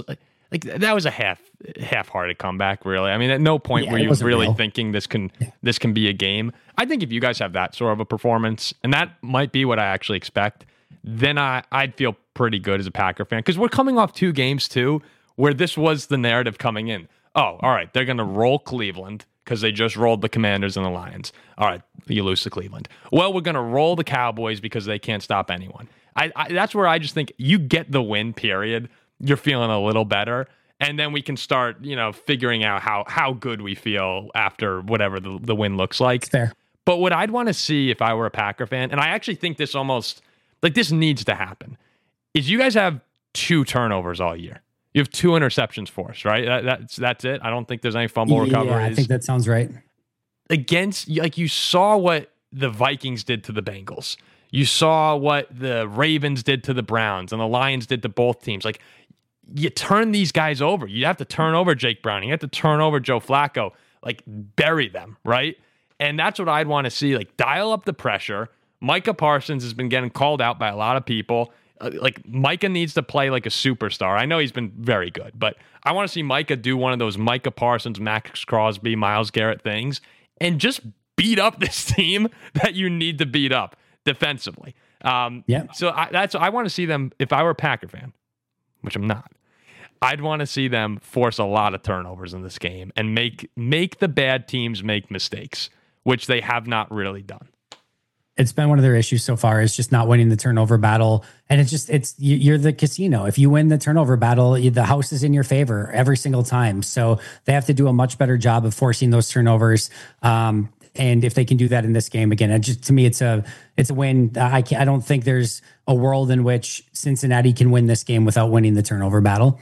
like that was a half half-hearted comeback, really. I mean, at no point Yeah, were it you wasn't really real. thinking this can this can be a game. I think if you guys have that sort of a performance, and that might be what I actually expect, then I, I'd feel pretty good as a Packer fan, because we're coming off two games too where this was the narrative coming in. Oh, all right, they're going to roll Cleveland because they just rolled the Commanders and the Lions. All right, you lose to Cleveland. Well, we're going to roll the Cowboys because they can't stop anyone. I, I that's where I just think you get the win, period. You're feeling a little better. And then we can start, you know, figuring out how how good we feel after whatever the, the win looks like. It's fair. But what I'd want to see if I were a Packer fan, and I actually think this almost, like this needs to happen, is you guys have two turnovers all year. You have two interceptions for us, right? That, that's that's it. I don't think there's any fumble recoveries. Yeah, I think that sounds right. Against, like you saw what the Vikings did to the Bengals. You saw what the Ravens did to the Browns and the Lions did to both teams. Like, you turn these guys over. You have to turn over Jake Browning. You have to turn over Joe Flacco. Like, bury them, right? And that's what I'd want to see. Like, dial up the pressure. Micah Parsons has been getting called out by a lot of people. Uh, like, Micah needs to play like a superstar. I know he's been very good, but I want to see Micah do one of those Micah Parsons, Max Crosby, Myles Garrett things and just beat up this team that you need to beat up defensively. Um, yeah. So I, that's I want to see them. If I were a Packer fan, which I'm not, I'd want to see them force a lot of turnovers in this game and make make the bad teams make mistakes, which they have not really done. It's been one of their issues so far, is just not winning the turnover battle. And it's just, it's, you're the casino. If you win the turnover battle, the house is in your favor every single time. So they have to do a much better job of forcing those turnovers. Um, and if they can do that in this game again, it just, to me, it's a, it's a win. I can't, I don't think there's a world in which Cincinnati can win this game without winning the turnover battle.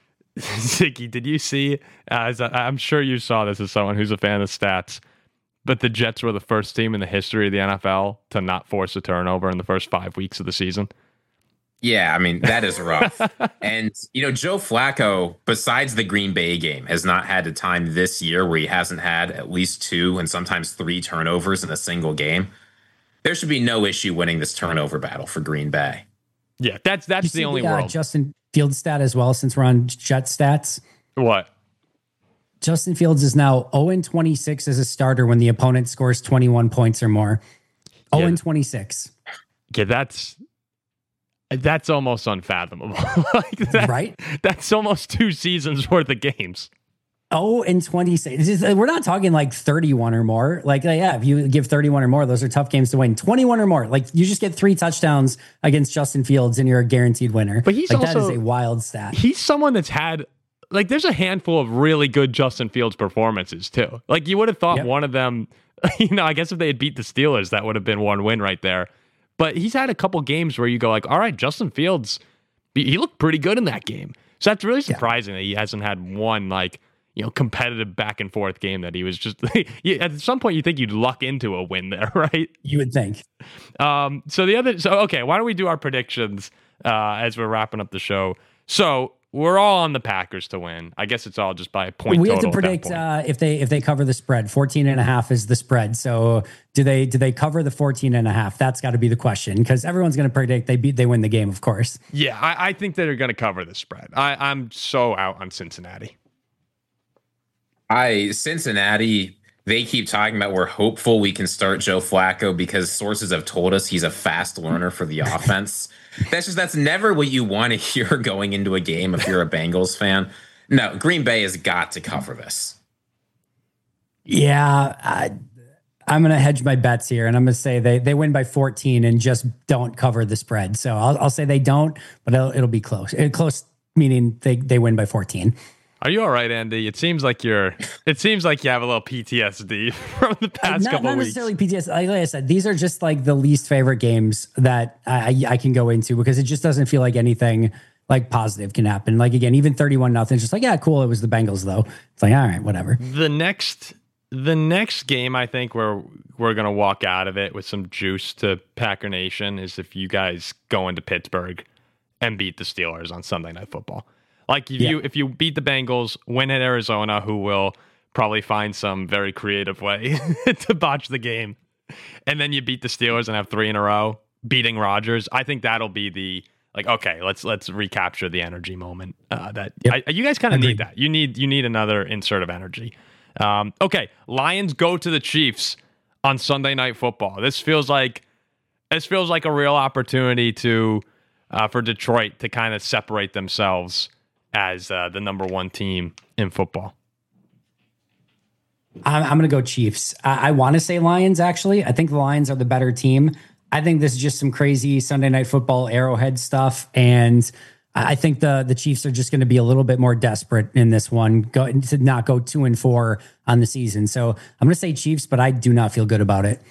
Ziggy, did you see, uh, as a, I'm sure you saw this as someone who's a fan of stats, but the Jets were the first team in the history of the N F L to not force a turnover in the first five weeks of the season. Yeah, I mean, that is rough. And, you know, Joe Flacco, besides the Green Bay game, has not had a time this year where he hasn't had at least two and sometimes three turnovers in a single game. There should be no issue winning this turnover battle for Green Bay. Yeah, that's that's the only the, uh, world. Justin Fields stat as well, since we're on Jet stats. What? Justin Fields is now oh and twenty-six as a starter when the opponent scores twenty-one points or more. oh and twenty-six. Yeah, that's that's almost unfathomable. Like that, right? That's almost two seasons worth of games. oh and twenty-six. This is, we're not talking like thirty-one or more. Like, yeah, if you give thirty-one or more, those are tough games to win. twenty-one or more. Like, you just get three touchdowns against Justin Fields and you're a guaranteed winner. But he's like, also, that is a wild stat. He's someone that's had, like, there's a handful of really good Justin Fields performances too. Like, you would have thought yep. one of them, you know, I guess if they had beat the Steelers, that would have been one win right there. But he's had a couple games where you go like, all right, Justin Fields, he looked pretty good in that game. So that's really surprising yeah. that he hasn't had one, like, you know, competitive back and forth game that he was just, at some point you think you'd luck into a win there, right? You would think. Um, so the other, so, okay, why don't we do our predictions uh, as we're wrapping up the show? So we're all on the Packers to win. I guess it's all just by a point. We total have to predict uh, if they if they cover the spread. fourteen and a half is the spread. So do they do they cover the fourteen and a half? That's got to be the question, because everyone's going to predict they beat they win the game, of course. Yeah, I, I think they're going to cover the spread. I, I'm so out on Cincinnati. I Cincinnati, they keep talking about we're hopeful we can start Joe Flacco because sources have told us he's a fast learner for the offense. That's just that's never what you want to hear going into a game if you're a Bengals fan. No, Green Bay has got to cover this. Yeah, I, I'm going to hedge my bets here, and I'm going to say they they win by fourteen and just don't cover the spread. So I'll I'll say they don't, but it'll, it'll be close. It, close meaning they they win by fourteen. Are you all right, Andy? It seems like you're. It seems like you have a little P T S D from the past not, couple not of weeks. Necessarily P T S D. Like I said, these are just like the least favorite games that I, I can go into, because it just doesn't feel like anything like positive can happen. Like, again, even thirty-one nothing. It's just like, yeah, cool. It was the Bengals though. It's like, all right, whatever. The next, the next game, I think where we're gonna walk out of it with some juice to Packer Nation is if you guys go into Pittsburgh and beat the Steelers on Sunday Night Football. Like if yeah. you if you beat the Bengals, win at Arizona, who will probably find some very creative way to botch the game, and then you beat the Steelers and have three in a row, beating Rodgers. I think that'll be the like, okay, let's let's recapture the energy moment. Uh, that Yep. I, you guys kind of need Agreed. that. You need you need another insert of energy. Um, okay, Lions go to the Chiefs on Sunday Night Football. This feels like this feels like a real opportunity to uh, for Detroit to kind of separate themselves as uh, the number one team in football. I'm, I'm going to go Chiefs. I, I want to say Lions, actually. I think the Lions are the better team. I think this is just some crazy Sunday Night Football Arrowhead stuff. And I think the the Chiefs are just going to be a little bit more desperate in this one, go, to not go two and four on the season. So I'm going to say Chiefs, but I do not feel good about it.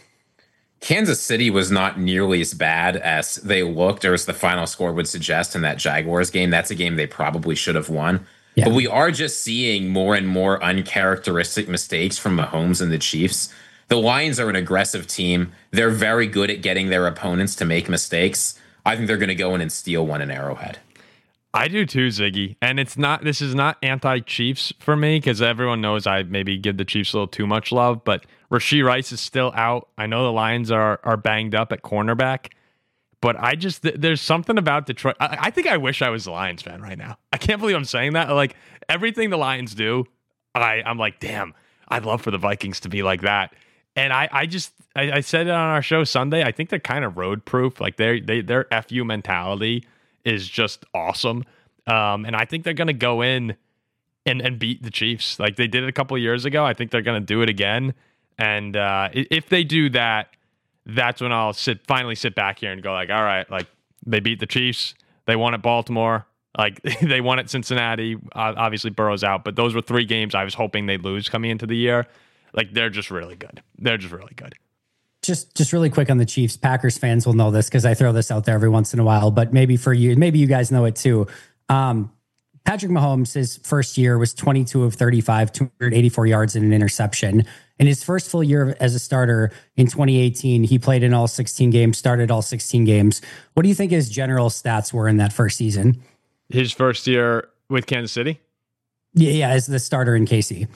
Kansas City was not nearly as bad as they looked or as the final score would suggest in that Jaguars game. That's a game they probably should have won. Yeah. But we are just seeing more and more uncharacteristic mistakes from Mahomes and the Chiefs. The Lions are an aggressive team. They're very good at getting their opponents to make mistakes. I think they're going to go in and steal one in Arrowhead. I do too, Ziggy. And it's not, this is not anti-Chiefs for me because everyone knows I maybe give the Chiefs a little too much love, but Rashee Rice is still out. I know the Lions are are banged up at cornerback, but I just, th- there's something about Detroit. I, I think I wish I was a Lions fan right now. I can't believe I'm saying that. Like everything the Lions do, I, I'm like, damn, I'd love for the Vikings to be like that. And I, I just, I, I said it on our show Sunday. I think they're kind of road proof. Like they, they, their F U mentality is just awesome. Um, and I think they're going to go in and, and beat the Chiefs like they did it a couple of years ago. I think they're going to do it again. And uh, if they do that, that's when I'll sit finally sit back here and go like, all right, like they beat the Chiefs. They won at Baltimore. Like they won at Cincinnati. Uh, obviously Burrow's out, but those were three games I was hoping they'd lose coming into the year. Like they're just really good. They're just really good. Just just really quick on the Chiefs. Packers fans will know this because I throw this out there every once in a while, but maybe for you, maybe you guys know it too. Um, Patrick Mahomes, his first year was twenty-two of thirty-five, two hundred eighty-four yards and an interception. In his first full year as a starter in twenty eighteen, he played in all sixteen games, started all sixteen games. What do you think his general stats were in that first season? His first year with Kansas City? Yeah, yeah, as the starter in K C.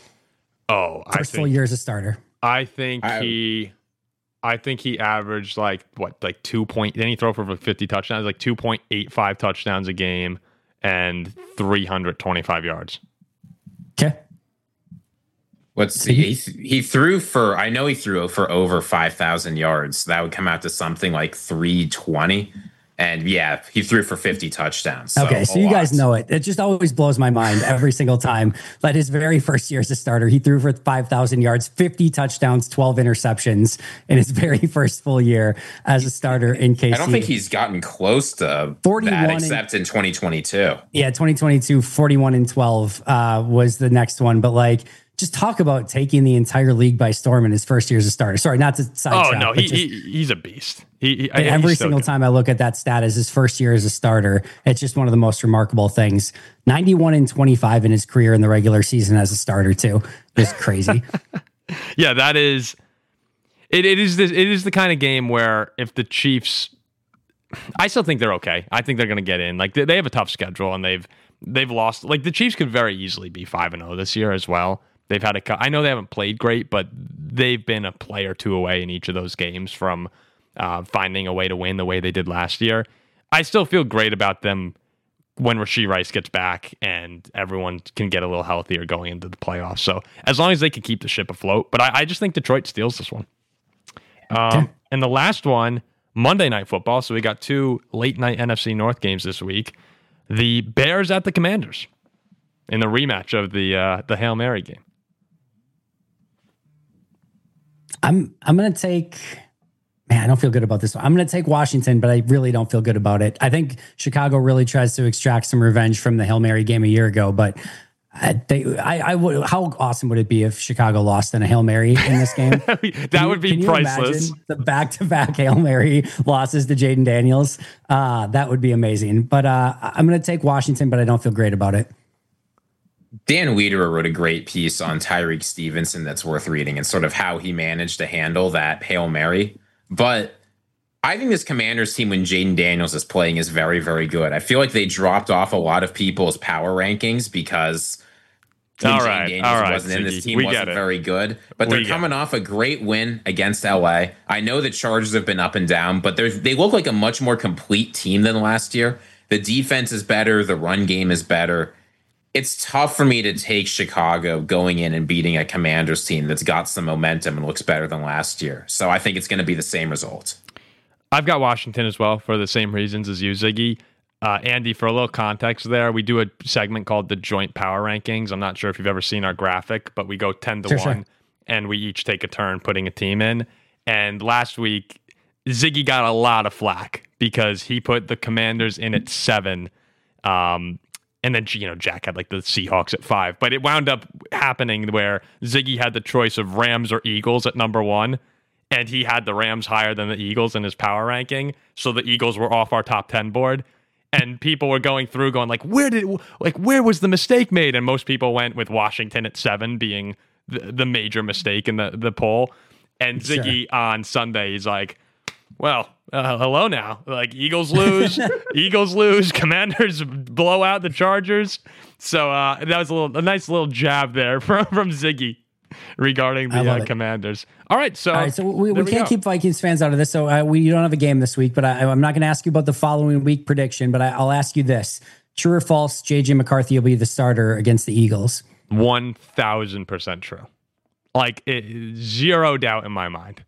Oh, first I think, full year as a starter. I think I, he... I think he averaged like what, like two point. Then he throw for fifty touchdowns, like two point eight five touchdowns a game, and three hundred twenty five yards. Okay. Let's see. He, he threw for. I know he threw for over five thousand yards. That would come out to something like three twenty. And yeah, he threw for fifty touchdowns. So okay, so you lot. guys know it. It just always blows my mind every single time. But his very first year as a starter, he threw for five thousand yards, fifty touchdowns, twelve interceptions in his very first full year as a starter in K C. I don't think he's gotten close to that except in, in twenty twenty-two. Yeah, twenty twenty-two, forty-one and twelve uh, was the next one. But like, just talk about taking the entire league by storm in his first year as a starter. Sorry, not to sidetrack. Oh, no, he, just, he, he's a beast. He, he, every he's single so time I look at that stat as his first year as a starter, it's just one of the most remarkable things. ninety-one and twenty-five in his career in the regular season as a starter, too. It's crazy. Yeah, that is... It, it is this, it is the kind of game where if the Chiefs... I still think they're okay. I think they're going to get in. Like, they, they have a tough schedule, and they've they've lost... Like, the Chiefs could very easily be five and oh this year as well. They've had a... I know they haven't played great, but they've been a play or two away in each of those games from uh, finding a way to win the way they did last year. I still feel great about them when Rashee Rice gets back and everyone can get a little healthier going into the playoffs. So as long as they can keep the ship afloat. But I, I just think Detroit steals this one. Um, and the last one, Monday Night Football. So we got two late night N F C North games this week. The Bears at the Commanders in the rematch of the uh, the Hail Mary game. I'm I'm gonna take. Man, I don't feel good about this one. I'm going to take Washington, but I really don't feel good about it. I think Chicago really tries to extract some revenge from the Hail Mary game a year ago, but I, they, I, I would. How awesome would it be if Chicago lost in a Hail Mary in this game? that can would you, be priceless. The back-to-back Hail Mary losses to Jaden Daniels. Uh, that would be amazing. But uh, I'm going to take Washington, but I don't feel great about it. Dan Wiederer wrote a great piece on Tyreek Stevenson that's worth reading and sort of how he managed to handle that Hail Mary. But I think this Commanders team, when Jaden Daniels is playing, is very, very good. I feel like they dropped off a lot of people's power rankings because all right, Jaden Daniels all right, wasn't in. This team we wasn't very good. But we they're coming it. off a great win against L A. I know the Chargers have been up and down, but they look like a much more complete team than last year. The defense is better. The run game is better. It's tough for me to take Chicago going in and beating a Commanders team that's got some momentum and looks better than last year. So I think it's going to be the same result. I've got Washington as well for the same reasons as you, Ziggy. Uh, Andy, for a little context there, we do a segment called the Joint Power Rankings. I'm not sure if you've ever seen our graphic, but we go ten to sure, one, sure. and we each take a turn putting a team in. And last week, Ziggy got a lot of flack because he put the Commanders in at seven. Um, and then, you know, Jack had like the Seahawks at five. But it wound up happening where Ziggy had the choice of Rams or Eagles at number one. And he had the Rams higher than the Eagles in his power ranking. So the Eagles were off our top ten board. And people were going through going like, where did, like, where was the mistake made? And most people went with Washington at seven being the, the major mistake in the, the poll. And Ziggy sure. on Sunday, he's like, well, uh, hello now. Like, Eagles lose, Eagles lose, Commanders blow out the Chargers. So uh, that was a little, a nice little jab there from, from Ziggy regarding the uh, Commanders. All right, so all right, so we, we, we can't go. keep Vikings fans out of this. So uh, we don't have a game this week, but I, I'm not going to ask you about the following week prediction. But I, I'll ask you this: true or false? J J McCarthy will be the starter against the Eagles. One thousand percent true. Like it, zero doubt in my mind.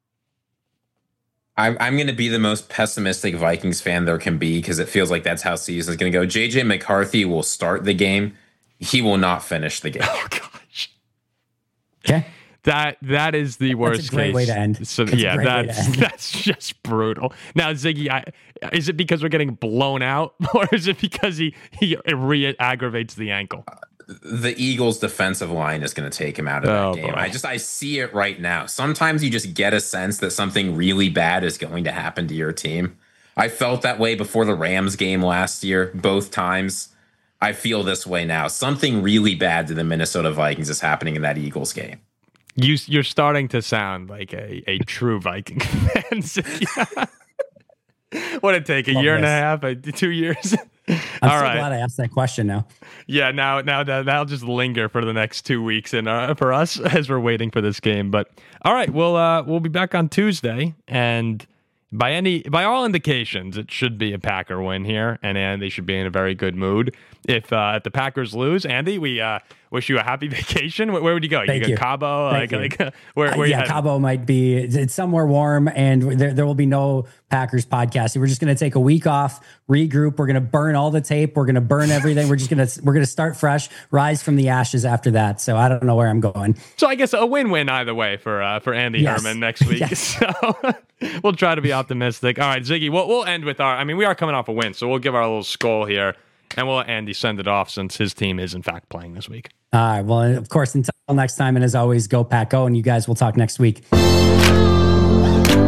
I'm I'm going to be the most pessimistic Vikings fan there can be because it feels like that's how season is going to go. J J McCarthy will start the game. He will not finish the game. Oh gosh. Okay. That that is the worst that's a great case. way to end. So that's yeah, that's that's just brutal. Now, Ziggy, I, is it because we're getting blown out, or is it because he he re-aggravates the ankle? The Eagles' defensive line is going to take him out of that oh, game. Boy. I just I see it right now. Sometimes you just get a sense that something really bad is going to happen to your team. I felt that way before the Rams game last year, both times. I feel this way now. Something really bad to the Minnesota Vikings is happening in that Eagles game. You, you're starting to sound like a, a true Viking fan. What did it take? A Love year this. and a half? A, two years? I'm All so right. glad I asked that question now. Yeah, now now that, that'll just linger for the next two weeks and uh, for us as we're waiting for this game. But all right, we'll uh, we'll be back on Tuesday, and by any by all indications, it should be a Packer win here, and Andy should be in a very good mood. If uh, if the Packers lose, Andy, we uh, wish you a happy vacation. Where, where would you go? Thank you go you. Cabo? Thank like, you. like where? where uh, yeah, you Cabo might be. It's somewhere warm, and there there will be no Packers podcast. We're just going to take a week off, regroup. We're going to burn all the tape. We're going to burn everything. We're just going to we're going to start fresh, rise from the ashes after that. So I don't know where I'm going. So I guess a win-win either way for uh, for Andy yes. Herman next week. Yes. So we'll try to be optimistic. All right, Ziggy, we'll we'll end with our. I mean, we are coming off a win, so we'll give our little skull here. And we'll let Andy send it off since his team is, in fact, playing this week. All right. Well, of course, until next time. And as always, go Pack Go. And you guys will talk next week.